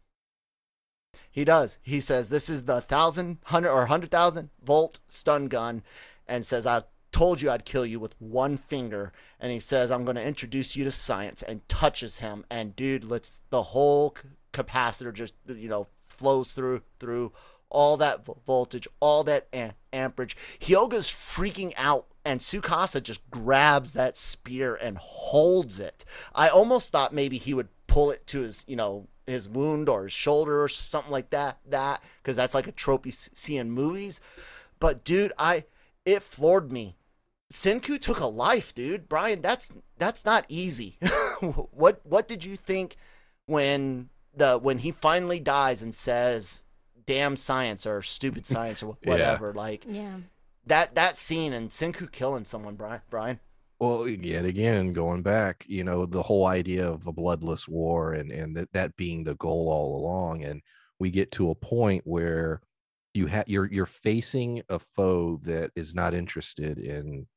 He does. He says, this is the thousand, hundred, or hundred thousand volt stun gun, and says, I told you I'd kill you with one finger. And he says, I'm going to introduce you to science, and touches him. And dude, let's the whole c- capacitor just, you know, flows through, through all that vo- voltage, all that am- amperage. Hyoga's freaking out, and Tsukasa just grabs that spear and holds it. I almost thought maybe he would pull it to his, you know, his wound or his shoulder or something like that, that, because that's like a trope you s- see in movies. But dude, I, it floored me. Senku took a life, dude. Brian, that's that's not easy. what what did you think when the when he finally dies and says damn science or stupid science or Yeah. whatever? Like Yeah. that that scene and Senku killing someone, Brian Brian. Well, yet again, going back, you know, the whole idea of a bloodless war and and that, that being the goal all along, and we get to a point where you have you're you're facing a foe that is not interested in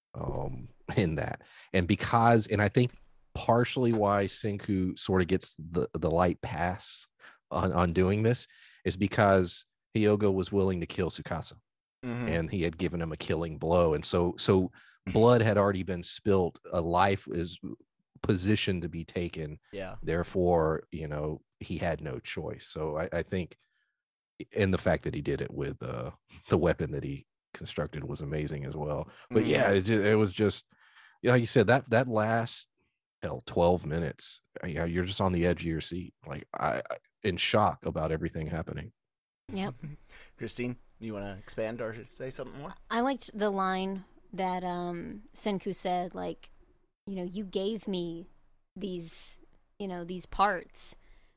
um in that, and because and I think partially why Senku sort of gets the the light pass on on doing this is because Hyoga was willing to kill Tsukasa, Mm-hmm. and he had given him a killing blow, and so so blood had already been spilt, a life is positioned to be taken, Yeah. therefore, you know, he had no choice. So I, I think, and the fact that he did it with uh the weapon that he constructed was amazing as well. But yeah, Mhm. it, ju- it was just, yeah, like you said, that that last hell twelve minutes, uh, yeah, you're just on the edge of your seat, like I, I in shock about everything happening. Yep. Christine, you want to expand or say something more? I liked the line that um, Senku said, like, you know, you gave me these, you know, these parts.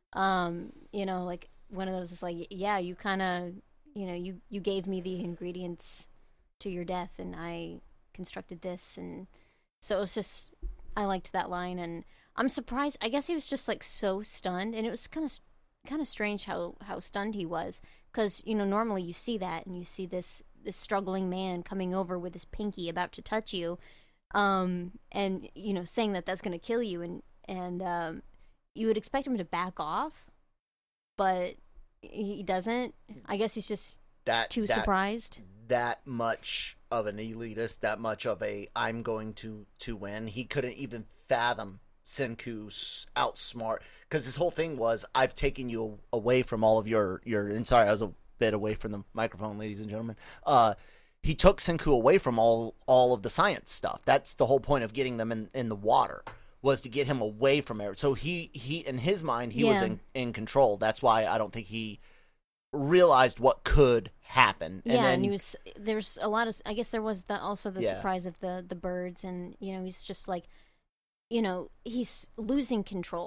Um, you know, like one of those is like, yeah, you kind of, you know, you you gave me the ingredients to your death, and I constructed this, and so it was just, I liked that line, and I'm surprised. I guess he was just like so stunned, and it was kind of kind of strange how how stunned he was, because you know normally you see that and you see this this struggling man coming over with his pinky about to touch you, um, and you know saying that that's going to kill you, and and um, you would expect him to back off, but he doesn't. I guess he's just That too that, surprised. that much of an elitist, that much of a I'm going to to win. He couldn't even fathom Senku's outsmart, because his whole thing was, I've taken you away from all of your your. And sorry, I was a bit away from the microphone, ladies and gentlemen. Uh, he took Senku away from all all of the science stuff. That's the whole point of getting them in in the water, was to get him away from it. So he he in his mind he was Yeah. in in control. That's why I don't think he realized what could happen. Yeah, and, then, he was there's a lot of I guess there was the also the Yeah. surprise of the the birds, and you know he's just like, you know he's losing control.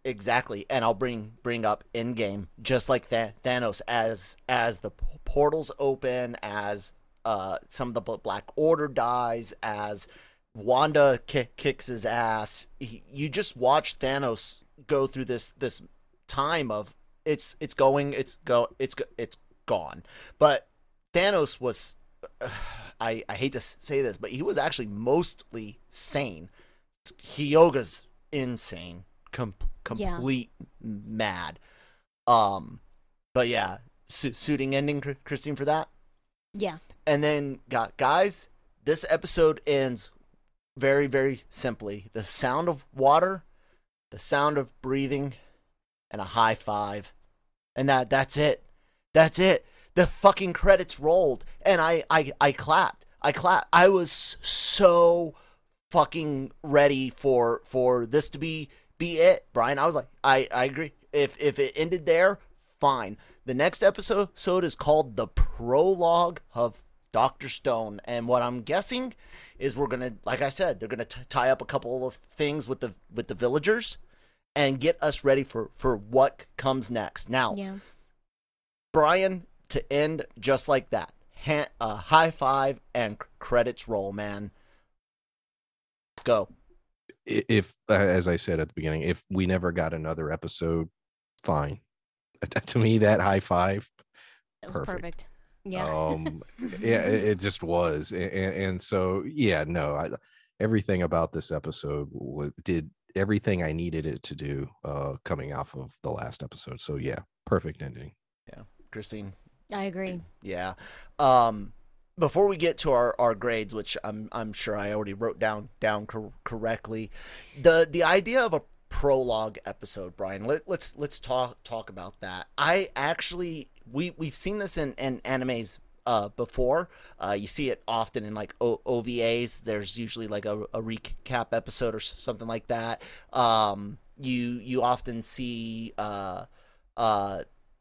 exactly. And I'll bring bring up Endgame, just like Th- Thanos, as as the p- portals open, as uh some of the B- Black Order dies, as Wanda ki- kicks his ass. He, you just watch Thanos go through this this time of it's it's going it's go it's go- it's gone. But Thanos was, uh, I I hate to say this, but he was actually mostly sane. Hyoga's insane, Com- complete yeah. mad. Um, but yeah, su- suiting ending, Christine, for that. Yeah. And then, got guys, this episode ends very, very simply. The sound of water, the sound of breathing, and a high five, and that that's it. That's it. The fucking credits rolled, and I I I clapped. I clapped. I was so fucking ready for for this to be be it, Brian. I was like, I I agree. If if it ended there, fine. The next episode is called The Prologue of Doctor Stone, and what I'm guessing is we're gonna, like I said, they're gonna t- tie up a couple of things with the with the villagers, and get us ready for for what comes next. Now, yeah. Brian, to end just like that, ha- uh, high five and credits roll, man. Go. If, as I said at the beginning, if we never got another episode, fine. To me, that high five, that was perfect. perfect. Yeah. Um, yeah, it, it just was, and, and so yeah, no, I, everything about this episode w- did everything I needed it to do, uh, coming off of the last episode. So yeah, perfect ending. Yeah, Christine. I agree. Yeah. Um, before we get to our, our grades, which I'm I'm sure I already wrote down down cor- correctly, the the idea of a prologue episode, Brian. Let, let's let's talk talk about that. I actually we we've seen this in, in animes uh, before. Uh, you see it often in like o- O V As. There's usually like a, a recap episode or something like that. Um, you you often see uh, uh,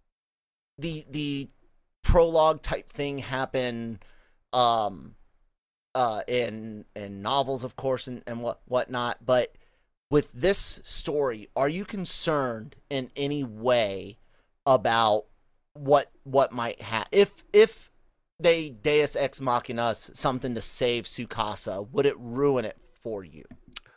the the prologue type thing happen um, uh, in in novels, of course, and, and what whatnot. But with this story, are you concerned in any way about what what might happen if if they Deus Ex Machina us something to save Tsukasa? Would it ruin it for you?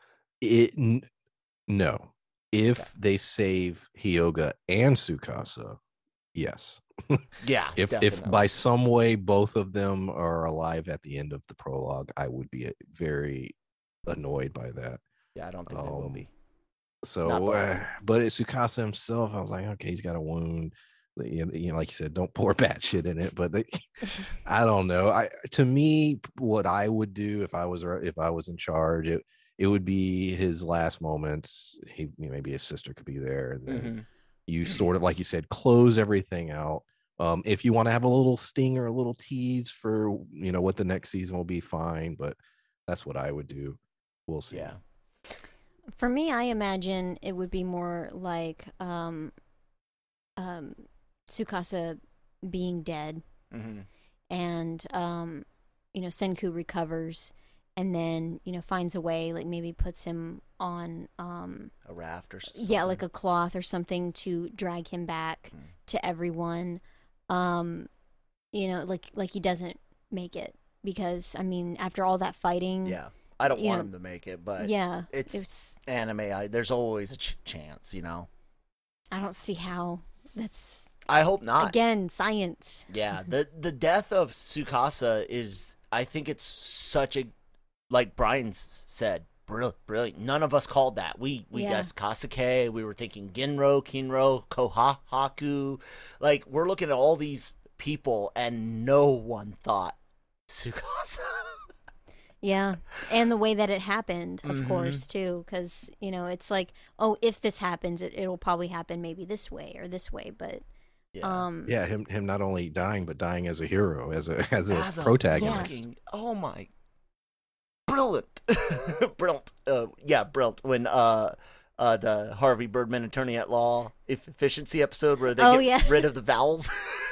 It n- no. If Okay. they save Hyoga and Tsukasa, yes. Yeah. if definitely. if by some way both of them are alive at the end of the prologue, I would be very annoyed by that. Yeah, I don't think um, they will be. So, uh, but it's Tsukasa himself. I was like, okay, he's got a wound. You know, like you said, don't pour bad shit in it. But they, I don't know. I to me, what I would do if I was if I was in charge, it it would be his last moments. He maybe his sister could be there, and then mm-hmm. you sort of, like you said, close everything out. Um, if you want to have a little sting or a little tease for you know what the next season will be, fine. But that's what I would do. We'll see. Yeah. For me, I imagine it would be more like um, um, Tsukasa being dead, mm-hmm. and um, you know Senku recovers, and then you know finds a way, like maybe puts him on um, a raft or something. Yeah, like a cloth or something to drag him back mm. to everyone. Um, you know, like like he doesn't make it because I mean, after all that fighting, yeah. I don't want know, him to make it, but yeah, it's, it's anime. I, there's always a ch- chance, you know. I don't see how. That's. I hope not. Again, science. Yeah, the the death of Tsukasa is. I think it's such a, like Brian said, brilliant. Brilliant. None of us called that. We we yeah. guessed Kasuke. We were thinking Genro, Kinro, Kohaku. Like we're looking at all these people, and no one thought Tsukasa. Yeah, and the way that it happened, of mm-hmm. course, too, because, you know, it's like, oh, if this happens, it, it'll probably happen maybe this way or this way, but, yeah, um, yeah him him not only dying, but dying as a hero, as a as a as protagonist. A fucking, oh my, brilliant, brilliant, uh, yeah, brilliant. When uh, uh, the Harvey Birdman Attorney at Law efficiency episode where they oh, get yeah. rid of the vowels.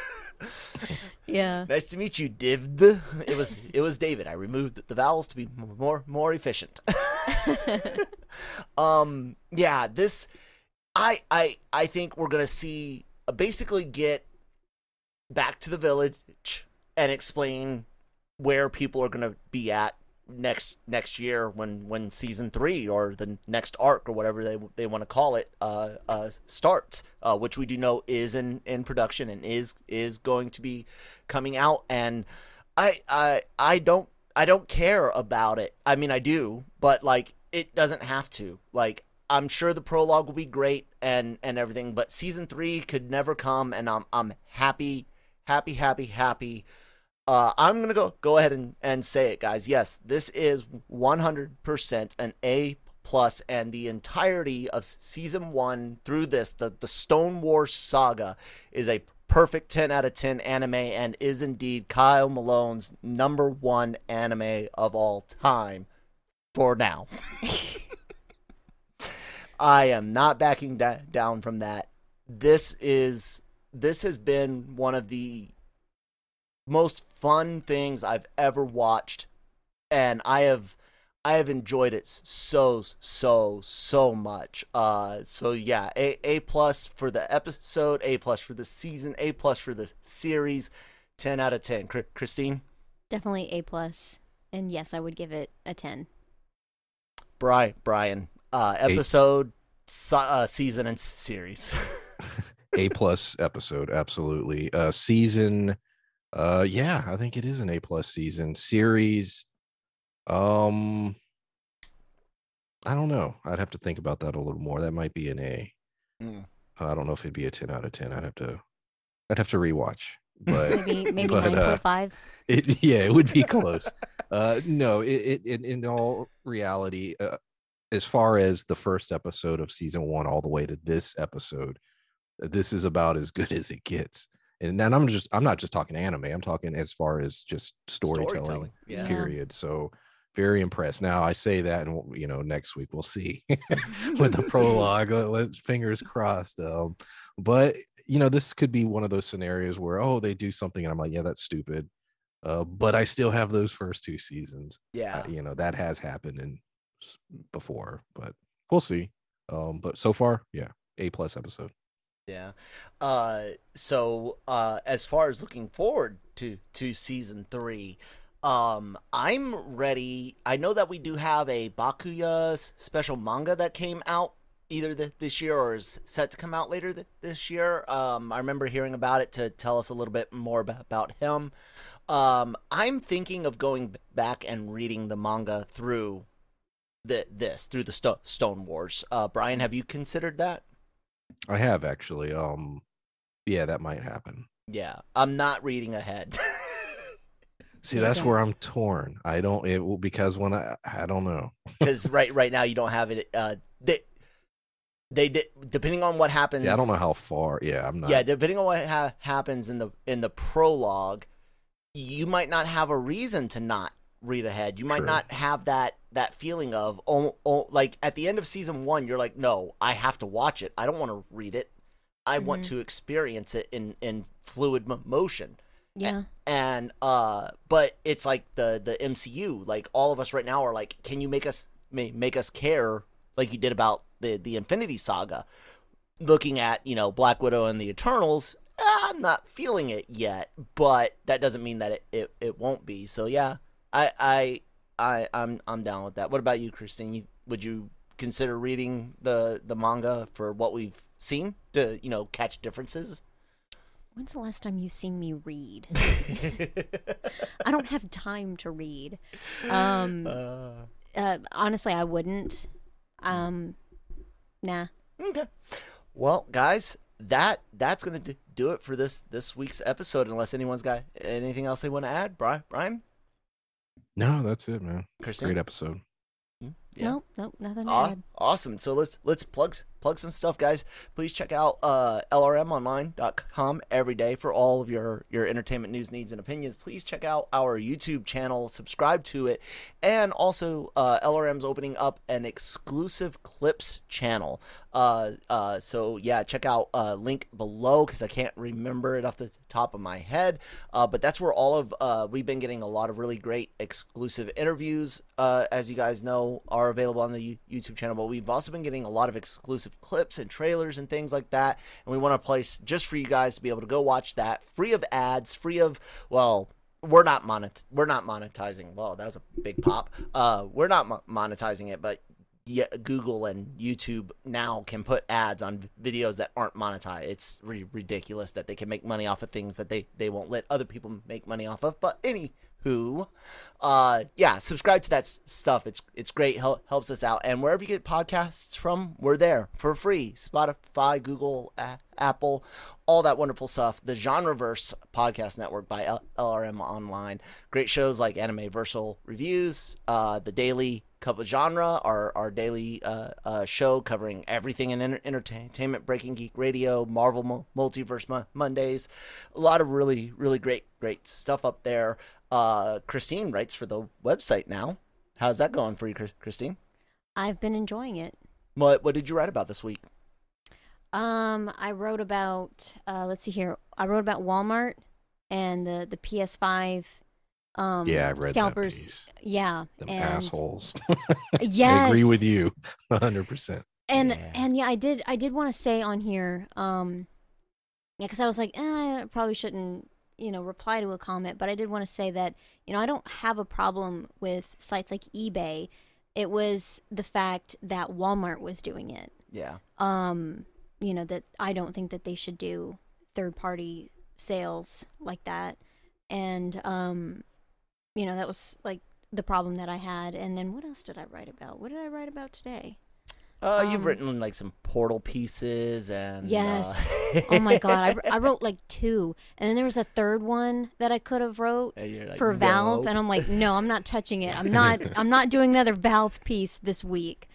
Yeah. Nice to meet you, Divd. It was it was David. I removed the vowels to be more more efficient. um. Yeah. This I I I think we're gonna see uh, basically get back to the village and explain where people are gonna be at next next year when when season three or the next arc or whatever they they want to call it uh uh starts, uh which we do know is in in production and is is going to be coming out. And I I I don't I don't care about it. I mean, I do, but like it doesn't have to. Like, I'm sure the prologue will be great and and everything, but season three could never come, and I'm I'm happy happy happy happy. Uh, I'm going to go go ahead and, and say it, guys. Yes, this is one hundred percent an A plus, and the entirety of season one through this, the, the Stone Wars saga, is a perfect ten out of ten anime and is indeed Kyle Malone's number one anime of all time for now. I am not backing da- down from that. This is this has been one of the most fun things I've ever watched, and I have I have enjoyed it so so so much. Uh, so yeah, a a plus for the episode, A plus for the season, A plus for the series, ten out of ten. Christine, definitely A plus, and yes, I would give it a ten. Brian, Brian, uh, episode, so, uh, season, and series. A plus episode, absolutely. Uh, season. Uh, yeah, I think it is an A plus season. Series, um, I don't know. I'd have to think about that a little more. That might be an A. Mm. I don't know if it'd be a ten out of ten. I'd have to, I'd have to rewatch. But maybe maybe but, nine point five. Uh, it yeah, it would be close. uh, no, it, it, it in all reality, uh, as far as the first episode of season one all the way to this episode, this is about as good as it gets. And then I'm just I'm not just talking anime. I'm talking as far as just storytelling, storytelling. Yeah. Period. So very impressed. Now I say that, and you know, next week we'll see with the prologue. Let's fingers crossed. Um, but you know, this could be one of those scenarios where oh, they do something, and I'm like, yeah, that's stupid. Uh, but I still have those first two seasons. Yeah, uh, you know, that has happened in before, but we'll see. Um, but so far, yeah, A plus episode. Yeah. Uh, so uh, as far as looking forward to, to season three, um, I'm ready. I know that we do have a Bakuya special manga that came out either th- this year or is set to come out later th- this year. Um, I remember hearing about it to tell us a little bit more b- about him. Um, I'm thinking of going b- back and reading the manga through the this through the Sto- Stone Wars. Uh, Brian, have you considered that? I have actually. Um, yeah, that might happen. Yeah, I'm not reading ahead. See, that's where I'm torn. I don't. It will because when I, I don't know. Because right, right now you don't have it. Uh, they, they, they depending on what happens. See, I don't know how far. Yeah, I'm not. Yeah, depending on what ha- happens in the in the prologue, you might not have a reason to not read ahead. You might True. not have that that feeling of oh, oh like at the end of season one you're like, no, I have to watch it. I don't want to read it. I mm-hmm. want to experience it in in fluid m- motion. Yeah. And uh but it's like the the M C U, like all of us right now are like, can you make us make us care like you did about the the Infinity Saga? Looking at, you know, Black Widow and the Eternals, I'm not feeling it yet, but that doesn't mean that it it, it won't be. So yeah, I I I I'm I'm down with that. What about you, Christine? You, would you consider reading the the manga for what we've seen to, you know, catch differences? When's the last time you've seen me read? I don't have time to read. Um, uh, uh, honestly, I wouldn't. Um, nah. Okay. Well, guys, that that's gonna do it for this this week's episode. Unless anyone's got anything else they want to add, Brian. No, that's it, man. Christine? Great episode. Yeah. Nope, nope, nothing to Aw- add. Awesome. So let's let's plug plug some stuff, guys. Please check out uh, L R M online dot com every day for all of your, your entertainment news, needs, and opinions. Please check out our YouTube channel, subscribe to it, and also uh, L R M's opening up an exclusive clips channel. Uh, uh, so yeah, check out uh, link below because I can't remember it off the top of my head. Uh, but that's where all of uh, we've been getting a lot of really great exclusive interviews. Uh, as you guys know, are available on the YouTube channel. But we've also been getting a lot of exclusive clips and trailers and things like that. And we want to place just for you guys to be able to go watch that free of ads, free of well. We're not monet we're not monetizing. Well, that was a big pop. Uh, we're not mo- monetizing it, but yeah, Google and YouTube now can put ads on videos that aren't monetized. It's really ridiculous that they can make money off of things that they, they won't let other people make money off of. But anywho, uh, yeah, subscribe to that s- stuff. It's it's great. Hel- helps us out. And wherever you get podcasts from, we're there for free. Spotify, Google, a- Apple, all that wonderful stuff. The Genreverse Podcast Network by L- LRM Online. Great shows like Anime Versal Reviews, uh, the Daily Cup of Genre, our, our daily uh, uh, show covering everything in enter- entertainment, Breaking Geek Radio, Marvel Mo- Multiverse Mo- Mondays. A lot of really, really great, great stuff up there. Uh, Christine writes for the website now. How's that going for you, Christine? I've been enjoying it. What What did you write about this week? Um, I wrote about, uh, let's see here. I wrote about Walmart and the, the P S five um, Yeah, I read scalpers. that piece. Yeah. Them and assholes. Yes. I agree with you one hundred percent. And Yeah. and yeah, I did I did want to say on here, um, yeah, because I was like, eh, I probably shouldn't, you know, reply to a comment, but I did want to say that, you know, I don't have a problem with sites like eBay. It was the fact that Walmart was doing it. Yeah. Um, you know, that I don't think that they should do third party sales like that. And um, you know, that was like the problem that I had. And then what else did I write about? What did I write about today? Uh, Um, you've written like some Portal pieces and Yes. Uh... Oh my god, I, I wrote like two, and then there was a third one that I could have wrote And you're like, for Valve, "Nope." and I'm like, no, I'm not touching it. I'm not. I'm not doing another Valve piece this week.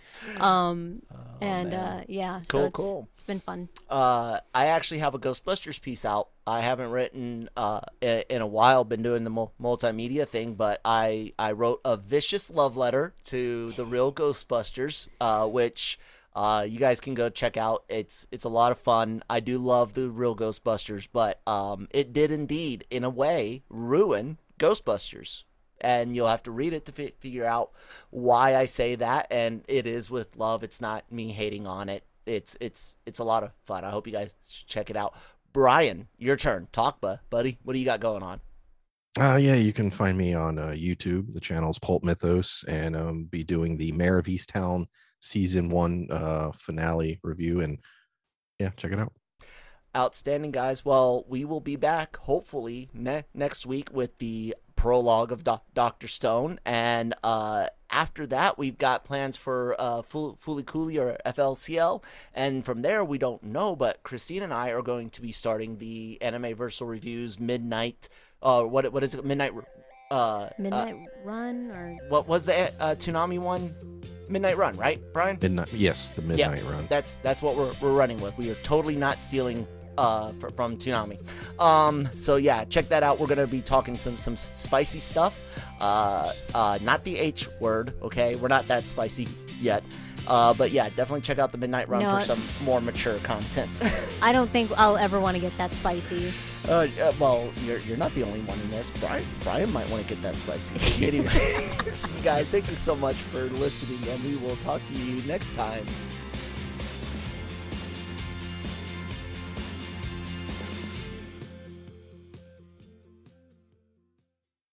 Um, Oh, and man. uh, yeah, so Cool, it's, cool. it's been fun. Uh, I actually have a Ghostbusters piece out. I haven't written uh, i- in a while, been doing the mul- multimedia thing, but I, I wrote a vicious love letter to the real Ghostbusters, uh, which uh, you guys can go check out. It's it's a lot of fun. I do love the real Ghostbusters, but um, it did indeed, in a way, ruin Ghostbusters. And you'll have to read it to fi- figure out why I say that. And it is with love. It's not me hating on it. It's it's it's a lot of fun. I hope you guys check it out. Brian, your turn. Talk, bu- buddy. What do you got going on? Uh, yeah, you can find me on uh, YouTube. The channel's Pulp Mythos, and um, be doing the Mayor of Easttown season one uh, finale review. And yeah, check it out. Outstanding, guys. Well, we will be back hopefully ne- next week with the prologue of Do- Doctor Stone, and uh, after that, we've got plans for uh, Fu- Fooly Cooley or F L C L, and from there, we don't know, but Christine and I are going to be starting the Anime Versal Reviews Midnight. Uh, what what is it? Midnight. Uh, Midnight Run or Uh, what was the uh, Toonami one? Midnight Run, right, Brian? Midnight, yes, the Midnight Run. That's that's what we're we're running with. We are totally not stealing uh fr- from Toonami. Um so yeah, check that out. We're going to be talking some some spicy stuff. Uh uh not the H word, okay? We're not that spicy yet. Uh but yeah, definitely check out the Midnight Run No. for some more mature content. I don't think I'll ever want to get that spicy. uh, uh well, you're you're not the only one in this. Brian Brian might want to get that spicy. Anyway, you guys, thank you so much for listening, and we will talk to you next time.